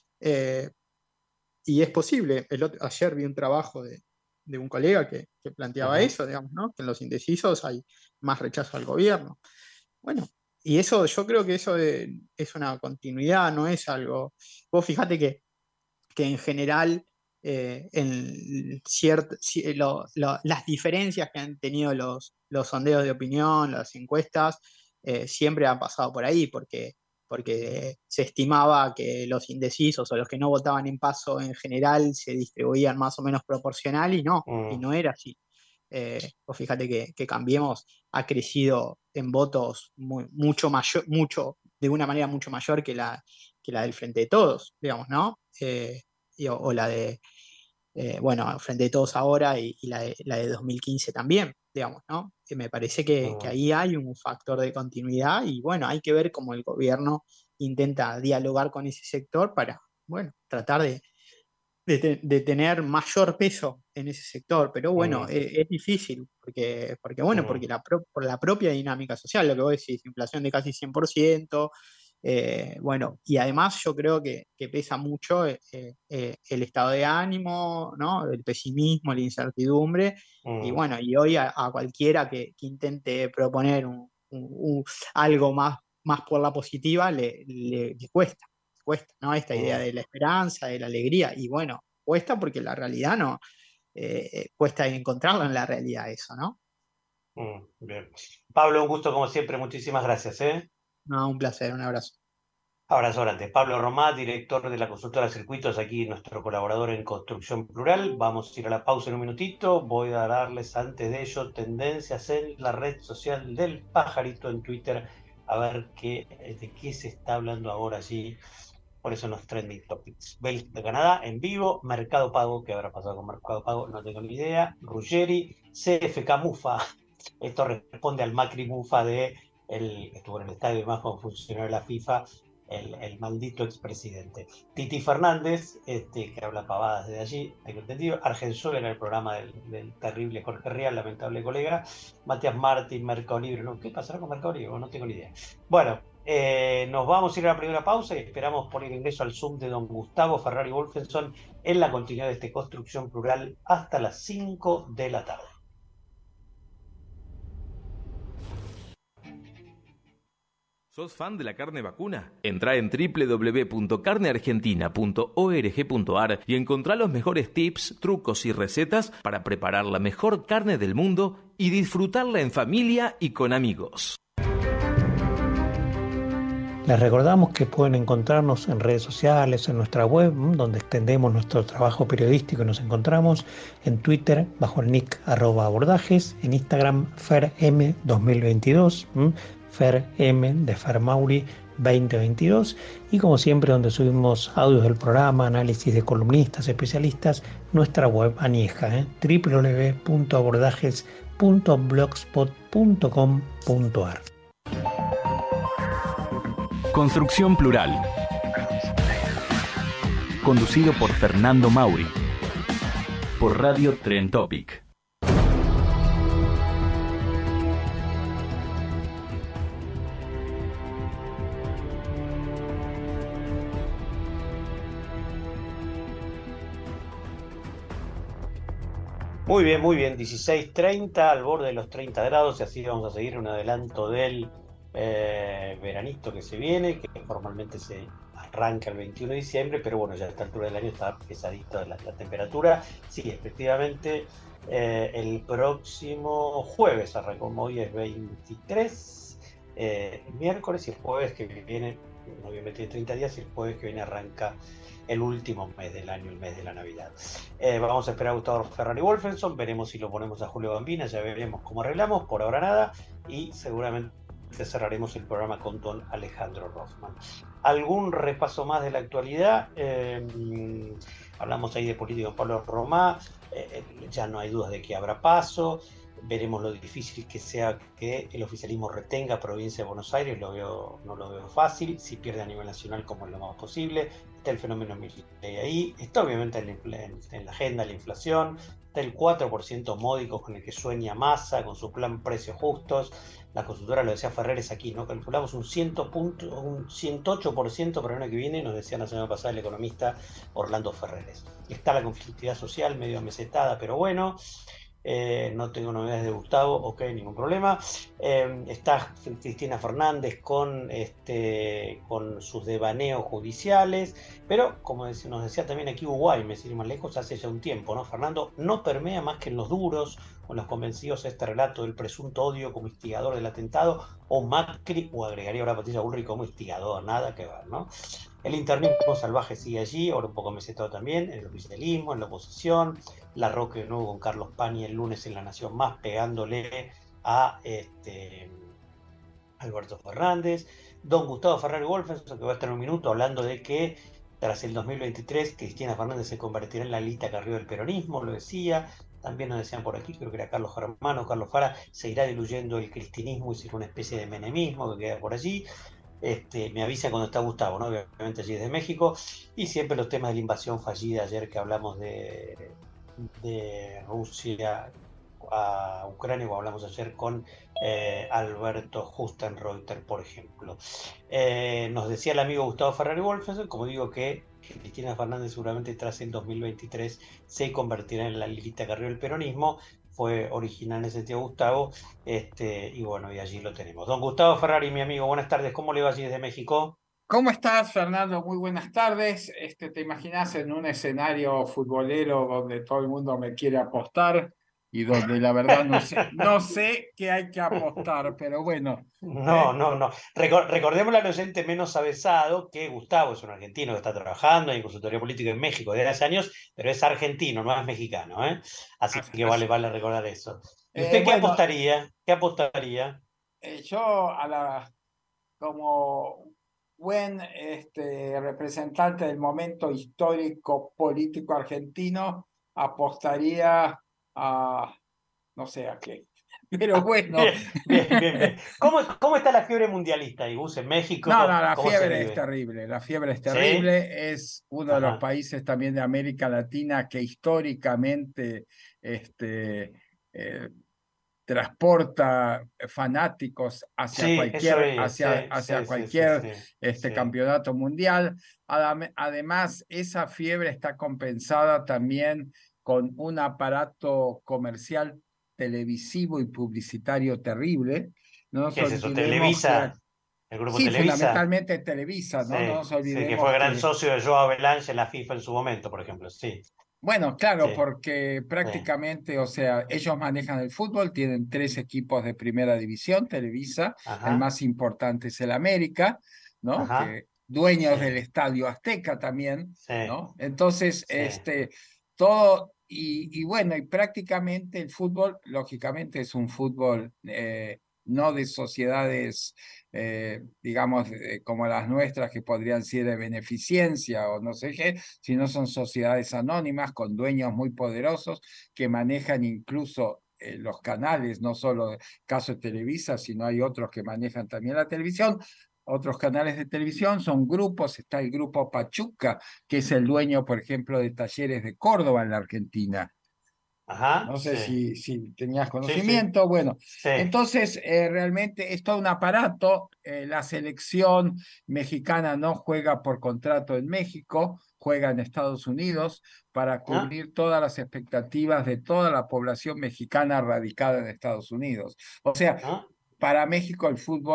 Eh, y es posible. El otro- ayer vi un trabajo de, de un colega que, que planteaba Ujú. eso, digamos, ¿no? Que en los indecisos hay más rechazo al gobierno. Bueno, y eso, yo creo que eso de- es una continuidad, no es algo. Vos fijate que, que en general, eh, en ciert- ci- lo- lo- las diferencias que han tenido los, los sondeos de opinión, las encuestas, eh, siempre han pasado por ahí, porque, porque se estimaba que los indecisos o los que no votaban en Paso en general se distribuían más o menos proporcional y no, y Mm. no era así. Eh, vos fíjate que, que Cambiemos ha crecido en votos muy- mucho mayor, mucho, de una manera mucho mayor que la, que la del Frente de Todos, digamos, ¿no? Eh, y- o, o la de, eh, bueno, Frente de Todos ahora y, y la, de, la de dos mil quince también, digamos, ¿no? Que me parece que, que Mm. ahí hay un factor de continuidad y bueno, hay que ver cómo el gobierno intenta dialogar con ese sector para, bueno, tratar de, de, te- de tener mayor peso en ese sector, pero bueno, Mm. eh, es difícil, porque, porque bueno, porque Mm. la pro- por la propia dinámica social, lo que vos decís, inflación de casi cien por ciento, eh, bueno, y además yo creo que, que pesa mucho eh, eh, el estado de ánimo, ¿no? El pesimismo, la incertidumbre, y Mm. bueno, y hoy a, a cualquiera que, que intente proponer un- un- un- algo más, más por la positiva le, le- le cuesta cuesta, ¿no? Esta idea Mm. de la esperanza, de la alegría, y bueno, cuesta porque la realidad no, eh, eh, cuesta encontrarlo en la realidad eso, ¿no? Mm, bien. Pablo, un gusto como siempre, muchísimas gracias, ¿eh? No, un placer, un abrazo. Abrazo grande. Pablo Romá, director de la consultora Circuitos, aquí nuestro colaborador en Construcción Plural. Vamos a ir a la pausa en un minutito. Voy a darles antes de ello tendencias en la red social del pajarito en Twitter, a ver qué, de qué se está hablando ahora allí. Por eso los trending topics. Bélgica de Canadá en vivo, Mercado Pago, ¿qué habrá pasado con Mercado Pago? No tengo ni idea. Ruggeri, C F K Mufa. Esto responde al Macri Mufa de el que estuvo en el estadio y más como funcionario de la FIFA, el, el maldito expresidente. Titi Fernández, este, que habla pavadas desde allí, tengo entendido. Argenzuela en el programa del, del terrible Jorge Rial, lamentable colega. Matías Martín, Mercado Libre. ¿No? ¿Qué pasará con Mercado Libre? No tengo ni idea. Bueno, eh, nos vamos a ir a la primera pausa y esperamos poner ingreso al Zoom de don Gustavo Ferrari Wolfenson en la continuidad de esta Construcción Plural hasta las cinco de la tarde. ¿Sos fan de la carne vacuna? Entrá en doble u doble u doble u punto carne argentina punto org punto ar y encontrá los mejores tips, trucos y recetas para preparar la mejor carne del mundo y disfrutarla en familia y con amigos. Les recordamos que pueden encontrarnos en redes sociales, en nuestra web, donde extendemos nuestro trabajo periodístico y nos encontramos en Twitter bajo el nick arroba abordajes, en Instagram ferm dos mil veintidós, ferm de Fermauri veinte veintidós y como siempre donde subimos audios del programa, análisis de columnistas, especialistas, nuestra web añeja, ¿eh? doble u doble u doble u punto abordajes punto blogspot punto com punto ar. Construcción Plural. Conducido por Fernando Mauri. Por Radio Tren Topic. Muy bien, muy bien, dieciséis treinta al borde de los treinta grados y así vamos a seguir un adelanto del eh, veranito que se viene, que formalmente se arranca el veintiuno de diciembre, pero bueno, ya a esta altura del año está pesadito la, la temperatura. Sí, efectivamente, eh, el próximo jueves arranca, como hoy es veintitrés, eh, el miércoles, y el jueves que viene, noviembre tiene treinta días, y el jueves que viene arranca el último mes del año, el mes de la Navidad. Eh, vamos a esperar a Gustavo Ferrari Wolfenson, veremos si lo ponemos a Julio Bambina, ya veremos cómo arreglamos, por ahora nada, y seguramente cerraremos el programa con don Alejandro Rothman. ¿Algún repaso más de la actualidad? Eh, hablamos ahí de política con Pablo Romá, eh, ya no hay dudas de que habrá paso. Veremos lo difícil que sea que el oficialismo retenga provincia de Buenos Aires, lo veo, no lo veo fácil. Si pierde a nivel nacional, como es lo más posible. Está el fenómeno Milei ahí, está obviamente en la, en la agenda la inflación, está el cuatro por ciento módico con el que sueña Massa, con su plan precios justos. La consultora, lo decía Ferreres aquí, ¿no? Calculamos un, cien punto, un ciento ocho por ciento para el año que viene, nos decía la semana pasada el economista Orlando Ferreres. Está la conflictividad social medio amesetada, pero bueno. Eh, no tengo novedades de Gustavo, ok, ningún problema. Eh, está Cristina Fernández con, este, con sus devaneos judiciales, pero como nos decía también aquí Uruguay, me decía más lejos, hace ya un tiempo, ¿no? Fernando, no permea más que en los duros, con los convencidos, este relato del presunto odio como instigador del atentado, o Macri, o agregaría ahora Patricia Bullrich como instigador, nada que ver, ¿no? El internismo salvaje sigue allí, ahora un poco mesetado también, en el oficialismo, en la oposición. La Roque de nuevo con Carlos Pañi el lunes en La Nación Más, pegándole a este, Alberto Fernández. Don Gustavo Ferrari Wolfenson, que va a estar un minuto hablando de que tras el dos mil veintitrés Cristina Fernández se convertirá en la Lita Carrió del peronismo, lo decía. También nos decían por aquí, creo que era Carlos Germano, Carlos Fara, se irá diluyendo el cristinismo y será una especie de menemismo que queda por allí. Este, me avisa cuando está Gustavo, ¿no? Obviamente allí desde México, y siempre los temas de la invasión fallida, ayer que hablamos de, de Rusia a Ucrania, o hablamos ayer con eh, Alberto Hustenreuter, por ejemplo. Eh, nos decía el amigo Gustavo Ferrari Wolfenson, como digo, que Cristina Fernández seguramente tras el dos mil veintitrés se convertirá en la Lilita Carrió del peronismo. Fue original en ese sentido Gustavo, este, y bueno, y allí lo tenemos. Don Gustavo Ferrari, mi amigo, buenas tardes, ¿cómo le va allí desde México? ¿Cómo estás, Fernando? Muy buenas tardes. Este, ¿te imaginas en un escenario futbolero donde todo el mundo me quiere apostar y donde la verdad no sé, no sé qué hay que apostar, pero bueno. No, ¿eh? no, no. Recor recordémosle al oyente menos avesado que Gustavo es un argentino que está trabajando en consultoría política en México desde hace años, pero es argentino, no es mexicano, ¿eh? Así, así que vale, vale recordar eso. ¿Y usted eh, qué bueno, apostaría? ¿Qué apostaría? Eh, yo a la como buen este, representante del momento histórico político argentino, apostaría a no sé a qué. Pero bueno. Bien, bien, bien, bien. ¿Cómo, ¿Cómo está la fiebre mundialista, Igus, en México? No, no, la fiebre es terrible. La fiebre es terrible. ¿Sí? Es uno Ajá. de los países también de América Latina que históricamente este, eh, transporta fanáticos hacia sí, cualquier, es, hacia, sí, hacia sí, cualquier sí, sí, este, sí. campeonato mundial. Además, esa fiebre está compensada también con un aparato comercial televisivo y publicitario terrible. No nos ¿Qué es eso? ¿Televisa? Que... ¿El grupo sí, Televisa? fundamentalmente Televisa, ¿no? Sí, No nos olvidemos sí, que fue gran que... socio de Joao Belange en la FIFA en su momento, por ejemplo, sí. Bueno, claro, sí. porque prácticamente, sí. o sea, ellos manejan el fútbol, tienen tres equipos de primera división, Televisa, Ajá. el más importante es el América, ¿no? Ajá. Que dueños sí. del Estadio Azteca también, sí. ¿no? Entonces, sí. este, todo, y, y bueno, y prácticamente el fútbol, lógicamente es un fútbol eh, no de sociedades, eh, digamos, eh, como las nuestras, que podrían ser de beneficencia o no sé qué, sino son sociedades anónimas con dueños muy poderosos que manejan incluso eh, los canales, no solo el caso de Televisa, sino hay otros que manejan también la televisión. Otros canales de televisión son grupos, está el grupo Pachuca, que es el dueño, por ejemplo, de Talleres de Córdoba en la Argentina. Ajá, no sé sí. si, si tenías conocimiento. Sí, sí. Bueno, sí. entonces eh, realmente es todo un aparato. Eh, la selección mexicana no juega por contrato en México, juega en Estados Unidos para cubrir ¿Ah? todas las expectativas de toda la población mexicana radicada en Estados Unidos. O sea, ¿Ah? para México el fútbol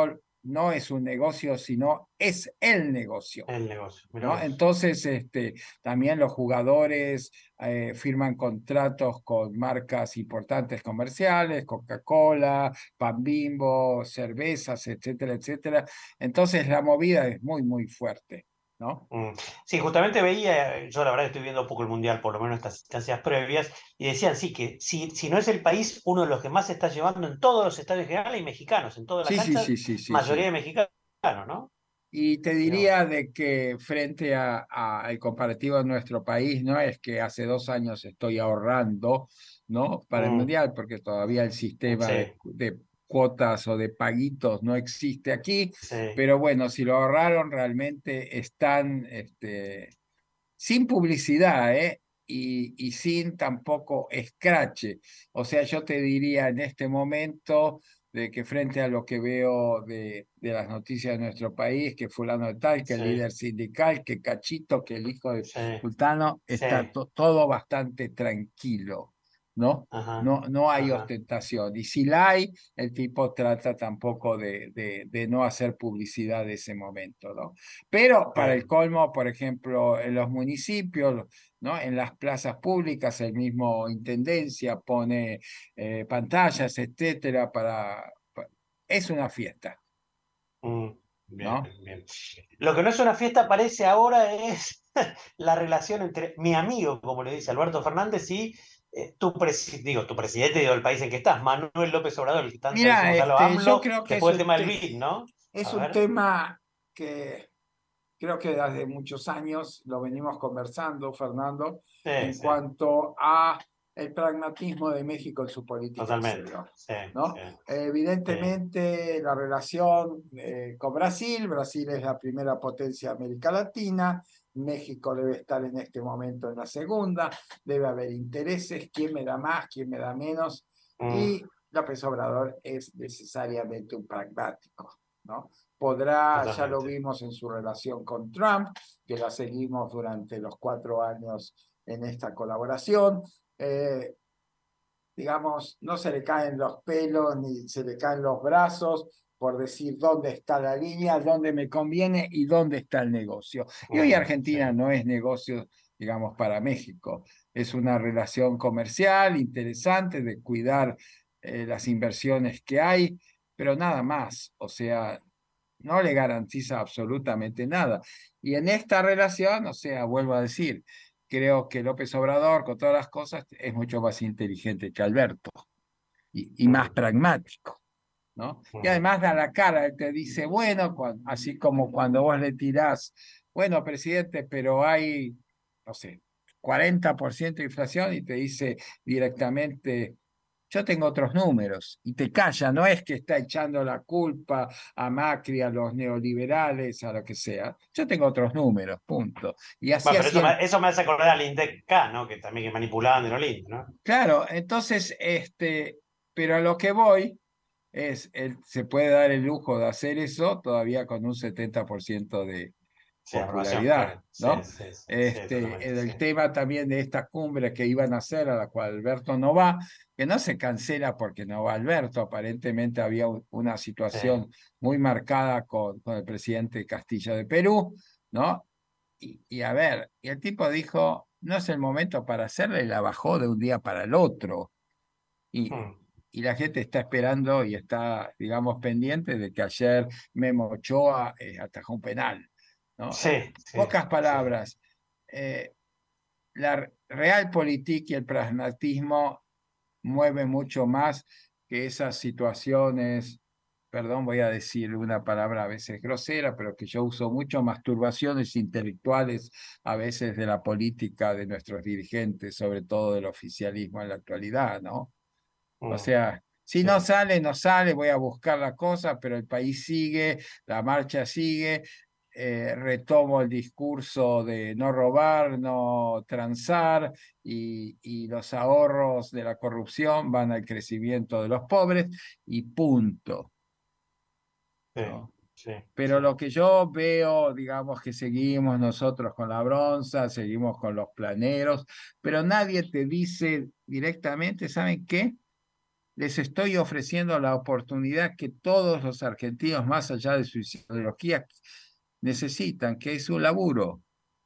no es un negocio, sino es el negocio. El negocio. ¿No? Entonces, este, también los jugadores eh, firman contratos con marcas importantes comerciales, Coca-Cola, Pan Bimbo, cervezas, etcétera, etcétera. Entonces, la movida es muy, muy fuerte, ¿no? Sí, justamente veía, yo la verdad estoy viendo un poco el Mundial, por lo menos estas instancias previas, y decían, sí, que si, si no es el país, uno de los que más se está llevando en todos los estadios generales y mexicanos, en toda la sí, cancha, sí, sí, sí, sí, mayoría sí. de mexicanos, ¿no? Y te diría de que frente a, a, al comparativo de nuestro país, no es que hace dos años estoy ahorrando, ¿no? Para mm. el Mundial, porque todavía el sistema sí. de, de cuotas o de paguitos no existe aquí, sí. Pero bueno, si lo ahorraron realmente están este, sin publicidad, ¿eh? Y, y sin tampoco escrache. O sea, yo te diría en este momento de que frente a lo que veo de, de las noticias de nuestro país, que fulano de tal, que sí. el líder sindical, que Cachito, que el hijo de sí. Sultano, está sí. to, todo bastante tranquilo, ¿no? Ajá, no, no hay ajá. ostentación. Y si la hay, el tipo trata tampoco de, de, de no hacer publicidad de ese momento, ¿no? Pero para el colmo, por ejemplo, en los municipios, ¿no? En las plazas públicas, el mismo intendencia pone eh, pantallas, etcétera, para, para... Es una fiesta. Mm, bien, ¿no? Bien. Lo que no es una fiesta parece ahora es la relación entre mi amigo, como le dice Alberto Fernández, y eh, tu, presi digo, tu presidente del país en que estás, Manuel López Obrador, el que tanto Mira, decimos este, a lo AMLO, yo creo que después es del tema te del B I D, ¿no? Es a un ver. tema que creo que desde muchos años lo venimos conversando, Fernando, sí, en sí. cuanto a el pragmatismo de México en su política Totalmente, exterior, sí, ¿no? sí, Evidentemente, sí. la relación eh, con Brasil, Brasil es la primera potencia de América Latina, México debe estar en este momento en la segunda, debe haber intereses, quién me da más, quién me da menos, mm. y López Obrador es necesariamente un pragmático, ¿no? Podrá, Totalmente. Ya lo vimos en su relación con Trump, que la seguimos durante los cuatro años en esta colaboración. Eh, digamos, no se le caen los pelos ni se le caen los brazos por decir dónde está la línea, dónde me conviene y dónde está el negocio. Y hoy Argentina sí. no es negocio, digamos, para México. Es una relación comercial interesante de cuidar eh, las inversiones que hay, pero nada más. O sea, no le garantiza absolutamente nada. Y en esta relación, o sea, vuelvo a decir, creo que López Obrador, con todas las cosas, es mucho más inteligente que Alberto y, y más pragmático, ¿no? Y además da la cara, él te dice, bueno, cuando, así como cuando vos le tirás, bueno, presidente, pero hay, no sé, cuarenta por ciento de inflación y te dice directamente, yo tengo otros números, y te calla, no es que está echando la culpa a Macri, a los neoliberales, a lo que sea. Yo tengo otros números, punto. Y así, bueno, pero así eso, me, eso me hace acordar al INDEC-K, ¿no? Que también que manipulaban de lo lindo, ¿no? Claro, entonces, este, pero a lo que voy es, el, se puede dar el lujo de hacer eso todavía con un setenta por ciento de sí, popularidad, ¿no? Sí, sí, sí, este, sí, el sí. tema también de esta cumbre que iban a hacer, a la cual Alberto no va, que no se cancela porque no va Alberto, aparentemente había una situación sí. muy marcada con, con el presidente Castillo de Perú, ¿no? Y, y a ver, y el tipo dijo, no es el momento para hacerla y la bajó de un día para el otro. Y, hmm. y la gente está esperando y está, digamos, pendiente de que ayer Memo Ochoa eh, atajó un penal, ¿no? Sí, sí, pocas palabras. Sí. Eh, la realpolitik y el pragmatismo mueve mucho más que esas situaciones, perdón, voy a decir una palabra a veces grosera, pero que yo uso mucho, masturbaciones intelectuales a veces de la política de nuestros dirigentes, sobre todo del oficialismo en la actualidad, ¿no? Mm. O sea, si sí. no sale, no sale, voy a buscar la cosa, pero el país sigue, la marcha sigue. Eh, retomo el discurso de no robar, no transar y, y los ahorros de la corrupción van al crecimiento de los pobres y punto. Sí, ¿no? sí, Pero sí. lo que yo veo, digamos que seguimos nosotros con la bronza, seguimos con los planeros, pero nadie te dice directamente, ¿saben qué? les estoy ofreciendo la oportunidad que todos los argentinos, más allá de su ideología, necesitan, que es un laburo.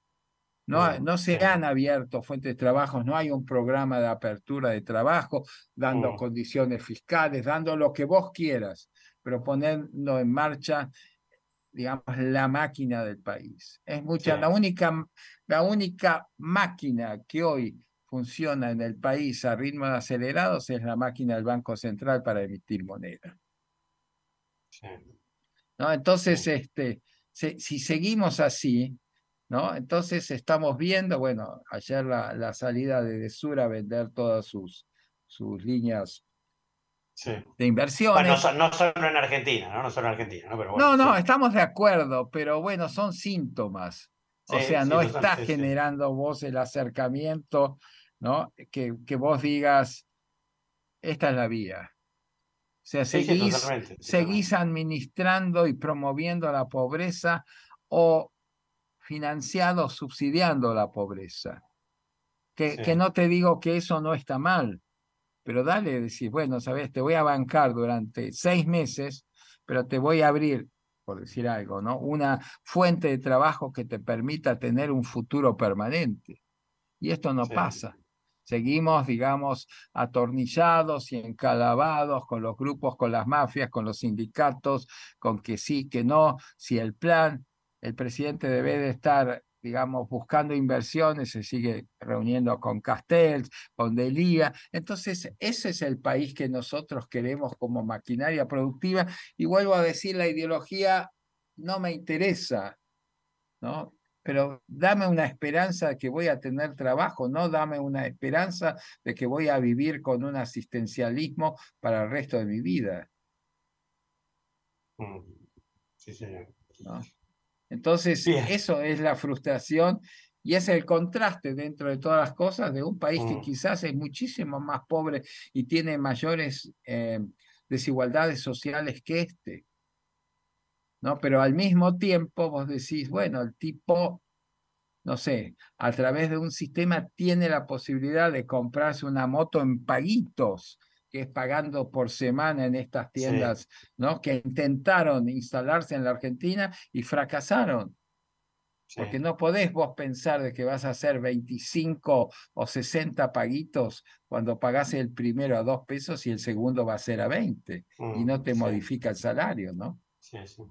No, no se han abierto fuentes de trabajo, no hay un programa de apertura de trabajo, dando Mm. condiciones fiscales, dando lo que vos quieras, pero poniendo en marcha, digamos, la máquina del país. Es mucha, Sí. la única, la única máquina que hoy funciona en el país a ritmos acelerados es la máquina del Banco Central para emitir moneda. Sí. ¿No? Entonces, Sí. este, se, si seguimos así, ¿no? Entonces estamos viendo, bueno, ayer la, la salida de Desura a vender todas sus, sus líneas Sí. de inversiones. Bueno, no, so- no solo en Argentina, ¿no? No solo en Argentina, ¿no? Pero bueno, No, no, sí. estamos de acuerdo, pero bueno, son síntomas. O Sí, sea, sí, no total, está sí, sí. generando vos el acercamiento, ¿no? Que, que vos digas, esta es la vía. O sea, Sí, sí, seguís, totalmente, seguís totalmente. administrando y promoviendo la pobreza o financiando, subsidiando la pobreza. Que, Sí. que no te digo que eso no está mal, pero dale, decir, bueno, sabes, te voy a bancar durante seis meses, pero te voy a abrir, por decir algo, ¿no? Una fuente de trabajo que te permita tener un futuro permanente. Y esto no Sí. pasa. Seguimos, digamos, atornillados y encalavados con los grupos, con las mafias, con los sindicatos, con que sí, que no, si el plan, el presidente debe de estar, digamos, buscando inversiones, se sigue reuniendo con Castells, con Delía. Entonces, ese es el país que nosotros queremos como maquinaria productiva. Y vuelvo a decir, la ideología no me interesa, ¿no? Pero dame una esperanza de que voy a tener trabajo, no dame una esperanza de que voy a vivir con un asistencialismo para el resto de mi vida, Mm. Sí, señor. ¿no? Entonces, Bien. eso es la frustración y es el contraste dentro de todas las cosas de un país que Mm. quizás es muchísimo más pobre y tiene mayores eh, desigualdades sociales que este, ¿no? Pero al mismo tiempo vos decís, bueno, el tipo, no sé, a través de un sistema tiene la posibilidad de comprarse una moto en paguitos, que es pagando por semana en estas Sí. tiendas, ¿no? Que intentaron instalarse en la Argentina y fracasaron. Sí. Porque no podés vos pensar de que vas a hacer veinticinco o sesenta paguitos cuando pagás el primero a dos pesos y el segundo va a ser a veinte y Mm. no te Sí. modifica el salario, ¿no? Sí, sí.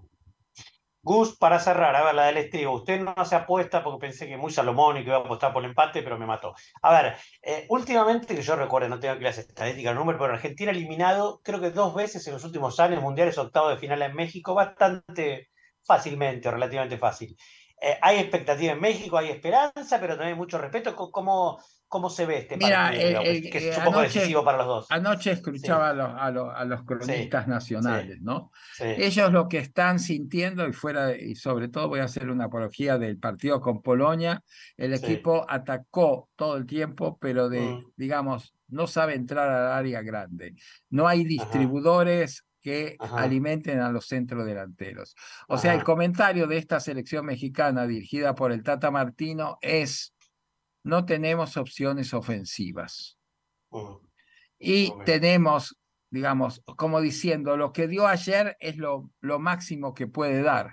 Gus, para cerrar, a ver, la del estribo. Usted no se apuesta porque pensé que muy salomónico iba a apostar por el empate, pero me mató. A ver, eh, últimamente, que yo recuerdo, no tengo clases estadísticas, número, pero Argentina ha eliminado, creo que dos veces en los últimos años, mundiales, octavos de final en México, bastante fácilmente, o relativamente fácil. Eh, hay expectativa en México, hay esperanza, pero también hay mucho respeto. ¿Cómo, cómo se ve este Mira, partido, el, digamos, que, el, que eh, es un poco anoche, decisivo para los dos? anoche Sí, escuchaba a los, a los, a los sí, cronistas nacionales, sí, ¿no? sí, Ellos lo que están sintiendo, y fuera, y sobre todo voy a hacer una apología del partido con Polonia, el sí. equipo atacó todo el tiempo, pero de, Mm, digamos, no sabe entrar al área grande. No hay ajá, distribuidores que ajá, alimenten a los centros delanteros. O sea, el ajá. comentario de esta selección mexicana dirigida por el Tata Martino es: no tenemos opciones ofensivas. Mm, Y ok. tenemos, digamos, como diciendo, lo que dio ayer es lo, lo máximo que puede dar,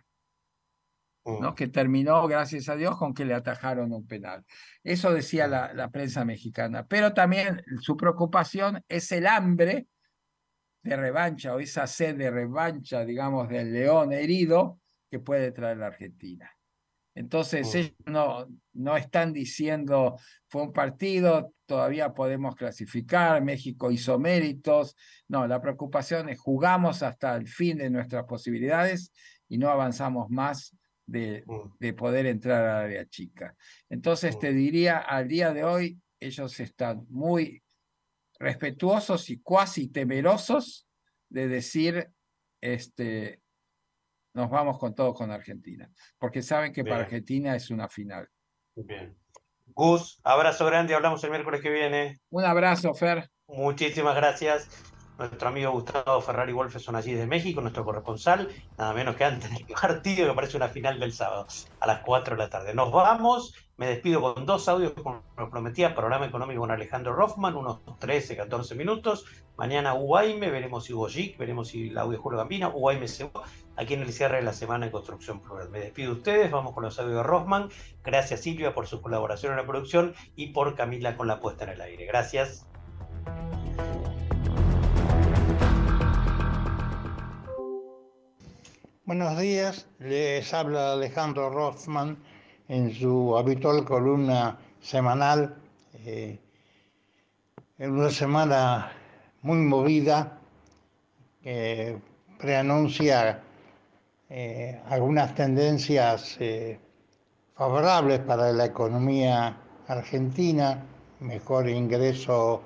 ¿no? Mm, Que terminó, gracias a Dios, con que le atajaron un penal. Eso decía mm, la, la prensa mexicana. Pero también su preocupación es el hambre de revancha o esa sed de revancha, digamos, del león herido que puede traer la Argentina. Entonces mm, ellos no, no están diciendo fue un partido, todavía podemos clasificar, México hizo méritos. No, la preocupación es jugamos hasta el fin de nuestras posibilidades y no avanzamos más de, mm, de poder entrar al área chica. Entonces te mm. diría, al día de hoy ellos están muy respetuosos y cuasi temerosos de decir, este, nos vamos con todo con Argentina, porque saben que para Bien, Argentina es una final. bien. Gus, abrazo grande, hablamos el miércoles que viene. Un abrazo, Fer. Muchísimas gracias. Nuestro amigo Gustavo Ferrari Wolfe son allí de México, nuestro corresponsal, nada menos que antes del partido, que parece una final del sábado, a las cuatro de la tarde. Nos vamos. Me despido con dos audios, como lo prometía, programa económico con Alejandro Rothman, unos trece, catorce minutos. Mañana Uaime, veremos si hubo G I C, veremos si el audio de Julio Gambina, Uaime se va, aquí en el cierre de la semana en Construcción Plural. Me despido de ustedes, vamos con los audios de Rothman. Gracias Silvia por su colaboración en la producción y por Camila con la puesta en el aire. Gracias. Buenos días, les habla Alejandro Rothman en su habitual columna semanal, eh, en una semana muy movida que preanuncia eh, algunas tendencias eh, favorables para la economía argentina, mejor ingreso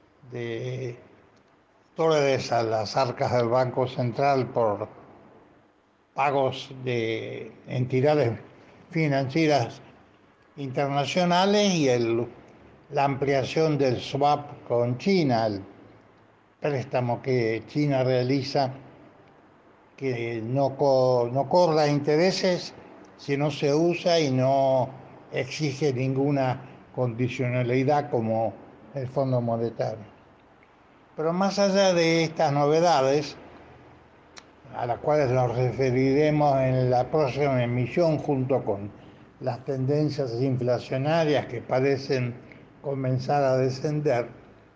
de dólares a las arcas del Banco Central por pagos de entidades financieras internacionales y el, la ampliación del swap con China, el préstamo que China realiza, que no, co, no cobra intereses si no se usa y no exige ninguna condicionalidad como el Fondo Monetario. Pero más allá de estas novedades, a las cuales nos referiremos en la próxima emisión junto con las tendencias inflacionarias que parecen comenzar a descender,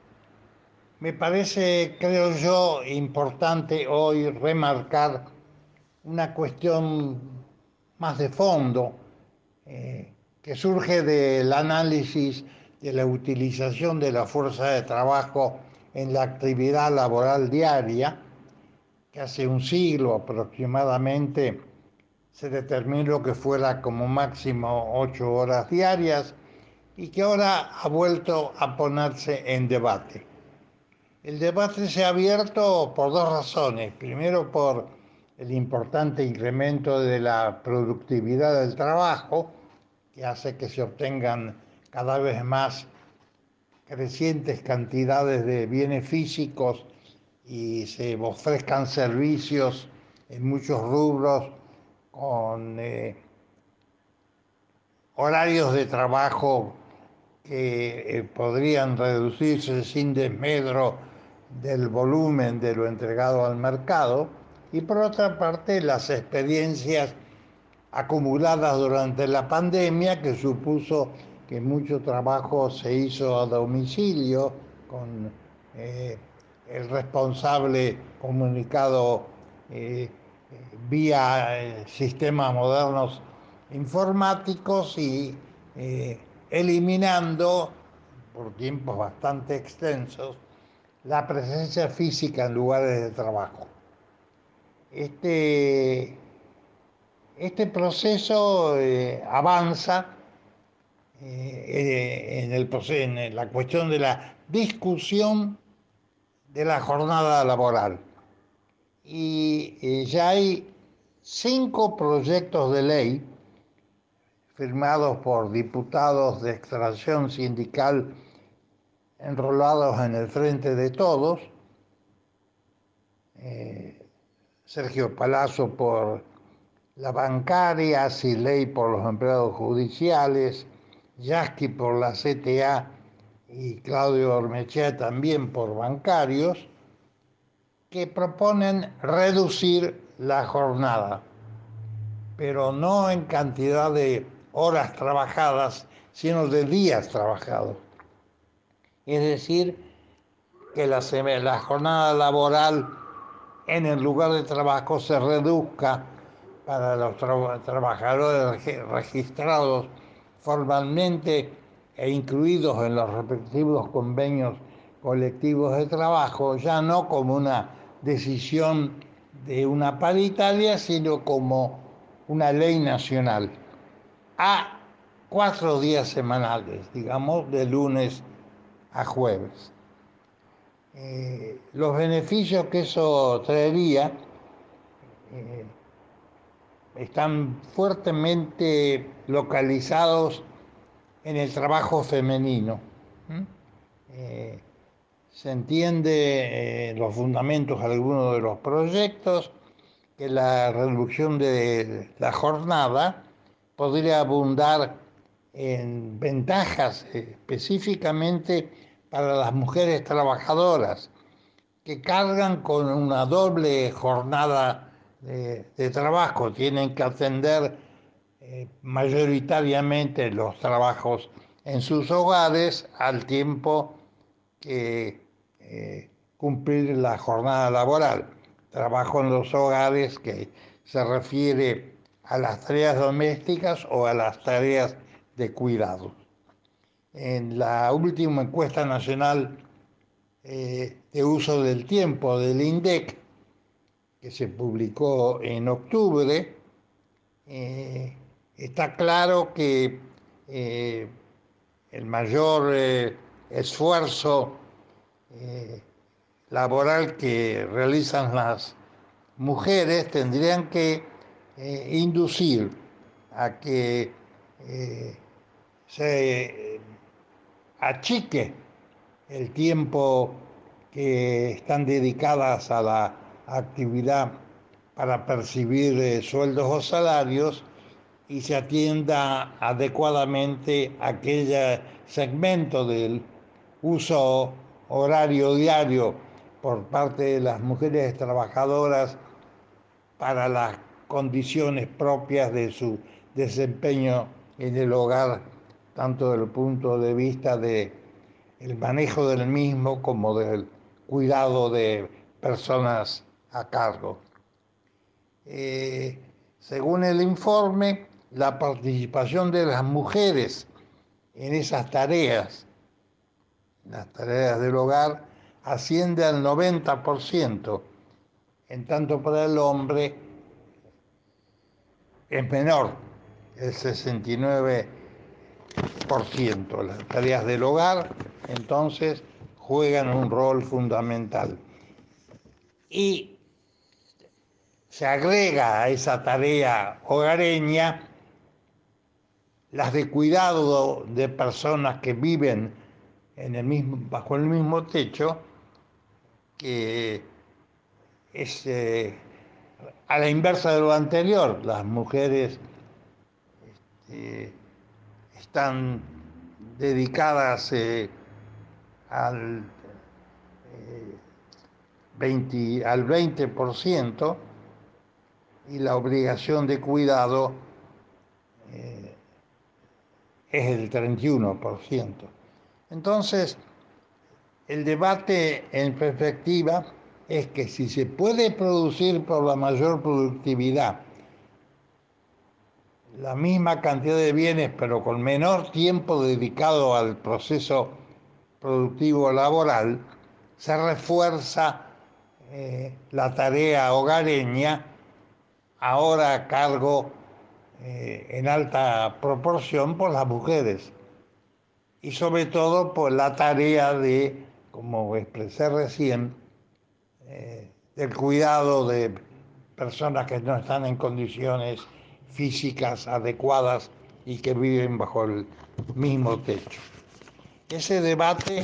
me parece, creo yo, importante hoy remarcar una cuestión más de fondo eh, que surge del análisis de la utilización de la fuerza de trabajo en la actividad laboral diaria, que hace un siglo aproximadamente se determinó que fuera como máximo ocho horas diarias y que ahora ha vuelto a ponerse en debate. El debate se ha abierto por dos razones. Primero, por el importante incremento de la productividad del trabajo, que hace que se obtengan cada vez más crecientes cantidades de bienes físicos y se ofrezcan servicios en muchos rubros con eh, horarios de trabajo que eh, podrían reducirse sin desmedro del volumen de lo entregado al mercado, y por otra parte las experiencias acumuladas durante la pandemia, que supuso que mucho trabajo se hizo a domicilio con eh, el responsable comunicado eh, vía eh, sistemas modernos informáticos y eh, eliminando por tiempos bastante extensos la presencia física en lugares de trabajo. Este, este proceso eh, avanza eh, en, el, en la cuestión de la discusión de la jornada laboral. Y eh, ya hay cinco proyectos de ley firmados por diputados de extracción sindical enrolados en el Frente de Todos, eh, Sergio Palazzo por la bancaria, Siley por los empleados judiciales, Yasky por la C T A y Claudio Ormechea también por bancarios, que proponen reducir la jornada, pero no en cantidad de horas trabajadas, sino de días trabajados. Es decir, que la, la jornada laboral en el lugar de trabajo se reduzca para los tra- trabajadores registrados formalmente e incluidos en los respectivos convenios colectivos de trabajo, ya no como una decisión de una paritaria, sino como una ley nacional, a cuatro días semanales, digamos, de lunes a jueves. Eh, los beneficios que eso traería eh, están fuertemente localizados en el trabajo femenino. ¿Mm? Eh, se entiende en eh, los fundamentos de algunos de los proyectos que la reducción de la jornada podría abundar en ventajas específicamente para las mujeres trabajadoras, que cargan con una doble jornada de, de trabajo. Tienen que atender eh, mayoritariamente los trabajos en sus hogares al tiempo que eh, cumplir la jornada laboral. Trabajo en los hogares que se refiere a las tareas domésticas o a las tareas de cuidado. En la última encuesta nacional eh, de uso del tiempo del INDEC, que se publicó en octubre, eh, está claro que eh, el mayor eh, esfuerzo eh, laboral que realizan las mujeres tendrían que eh, inducir a que eh, se achique el tiempo que están dedicadas a la actividad para percibir eh, sueldos o salarios y se atienda adecuadamente aquel segmento del uso horario diario por parte de las mujeres trabajadoras para las condiciones propias de su desempeño en el hogar, tanto desde el punto de vista del manejo del mismo como del cuidado de personas a cargo. Eh, según el informe, la participación de las mujeres en esas tareas, las tareas del hogar, asciende al noventa por ciento, en tanto para el hombre es menor, el sesenta y nueve por ciento. Las tareas del hogar, entonces, juegan un rol fundamental. Y se agrega a esa tarea hogareña las de cuidado de personas que viven en el mismo, bajo el mismo techo, que es eh, a la inversa de lo anterior. Las mujeres este, están dedicadas eh, al, eh, veinte, al veinte por ciento y la obligación de cuidado eh, es el treinta y uno por ciento. Entonces, el debate en perspectiva es que si se puede producir por la mayor productividad la misma cantidad de bienes, pero con menor tiempo dedicado al proceso productivo laboral, se refuerza eh, la tarea hogareña, ahora a cargo eh, en alta proporción por las mujeres, y sobre todo por la tarea de, como expresé recién, eh, del cuidado de personas que no están en condiciones físicas adecuadas y que viven bajo el mismo techo. Ese debate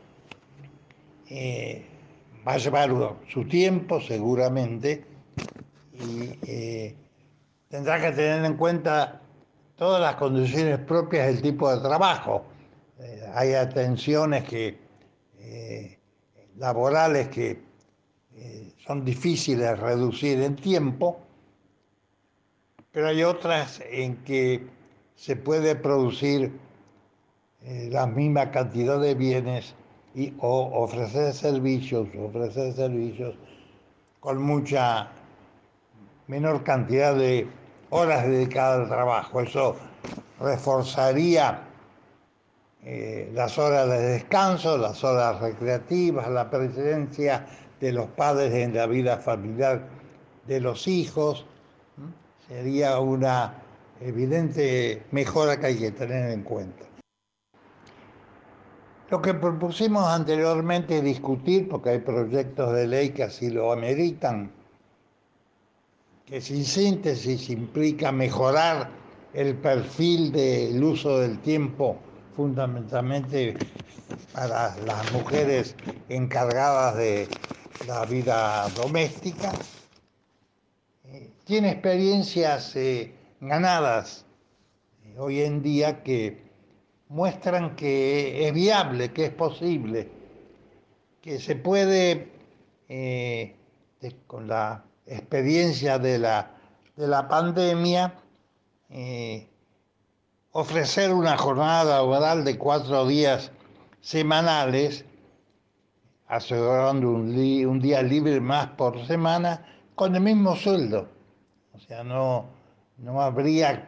eh, va a llevar su tiempo seguramente y eh, tendrá que tener en cuenta todas las condiciones propias del tipo de trabajo. Eh, hay atenciones que, eh, laborales que eh, son difíciles de reducir en tiempo, pero hay otras en que se puede producir eh, la misma cantidad de bienes y, o ofrecer servicios, ofrecer servicios con mucha menor cantidad de horas dedicadas al trabajo. Eso reforzaría eh, las horas de descanso, las horas recreativas, la presencia de los padres en la vida familiar de los hijos. Sería una evidente mejora que hay que tener en cuenta. Lo que propusimos anteriormente discutir, porque hay proyectos de ley que así lo ameritan, que sin síntesis implica mejorar el perfil del uso del tiempo, fundamentalmente para las mujeres encargadas de la vida doméstica. Tiene experiencias eh, ganadas eh, hoy en día que muestran que es viable, que es posible, que se puede, eh, de, con la experiencia de la, de la pandemia, eh, ofrecer una jornada laboral de cuatro días semanales, asegurando un, li, un día libre más por semana, con el mismo sueldo. O sea, no, no habría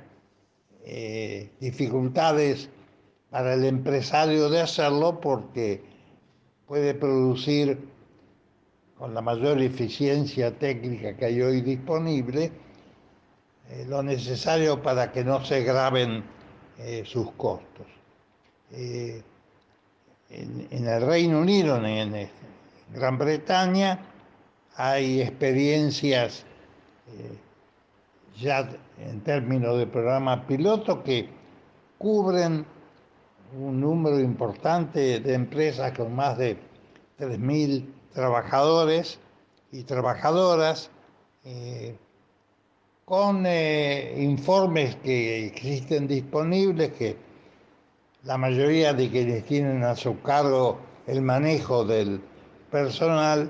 eh, dificultades para el empresario de hacerlo, porque puede producir con la mayor eficiencia técnica que hay hoy disponible eh, lo necesario para que no se graven eh, sus costos. Eh, en, en el Reino Unido, en, en Gran Bretaña, hay experiencias eh, ya en términos de programa piloto que cubren un número importante de empresas con más de tres mil trabajadores y trabajadoras, eh, con eh, informes que existen disponibles, que la mayoría de quienes tienen a su cargo el manejo del personal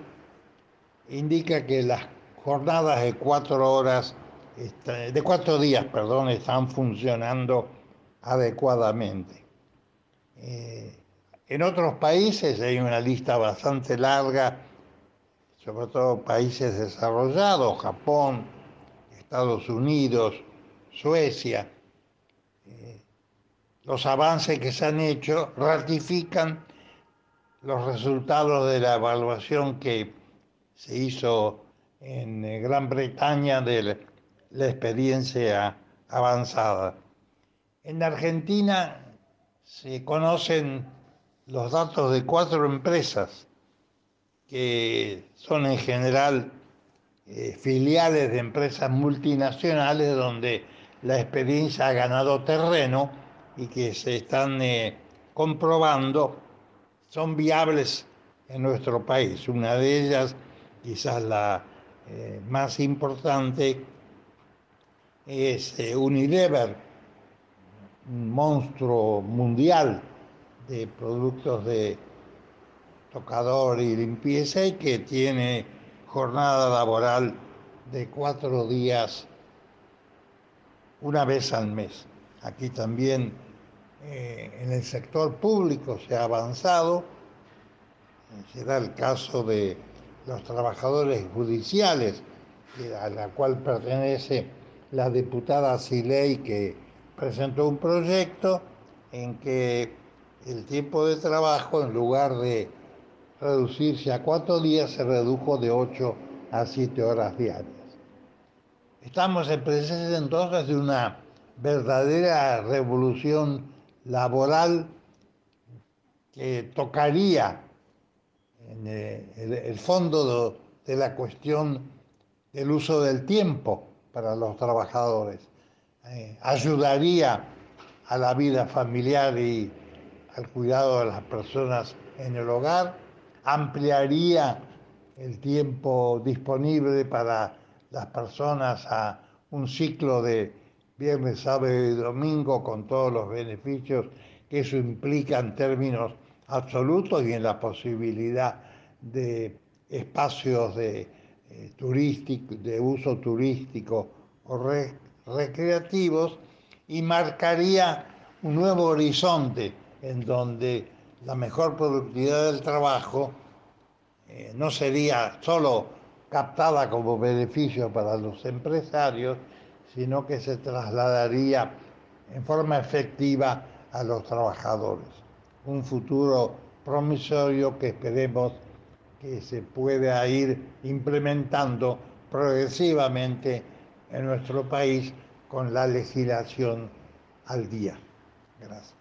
indica que las jornadas de cuatro horas, de cuatro días, perdón, están funcionando adecuadamente. Eh, en otros países hay una lista bastante larga, sobre todo países desarrollados, Japón, Estados Unidos, Suecia. Eh, los avances que se han hecho ratifican los resultados de la evaluación que se hizo en Gran Bretaña de la experiencia avanzada. En Argentina se conocen los datos de cuatro empresas que son en general eh, filiales de empresas multinacionales donde la experiencia ha ganado terreno y que se están eh, comprobando son viables en nuestro país. Una de ellas, quizás la eh, más importante, es eh, Unilever, un monstruo mundial de productos de tocador y limpieza, y que tiene jornada laboral de cuatro días una vez al mes. Aquí también eh, en el sector público se ha avanzado. Será el caso de los trabajadores judiciales, a la cual pertenece la diputada Siley, que presentó un proyecto en que el tiempo de trabajo, en lugar de reducirse a cuatro días, se redujo de ocho a siete horas diarias. Estamos en presencia entonces de una verdadera revolución laboral que tocaría en el, el fondo de, de la cuestión del uso del tiempo para los trabajadores. Eh, ayudaría a la vida familiar y al cuidado de las personas en el hogar, ampliaría el tiempo disponible para las personas a un ciclo de viernes, sábado y domingo, con todos los beneficios que eso implica en términos absolutos y en la posibilidad de espacios de, eh, turístico, de uso turístico o re, recreativos, y marcaría un nuevo horizonte en donde la mejor productividad del trabajo eh, no sería solo captada como beneficio para los empresarios, sino que se trasladaría en forma efectiva a los trabajadores. Un futuro promisorio que esperemos que se pueda ir implementando progresivamente en nuestro país con la legislación al día. Gracias.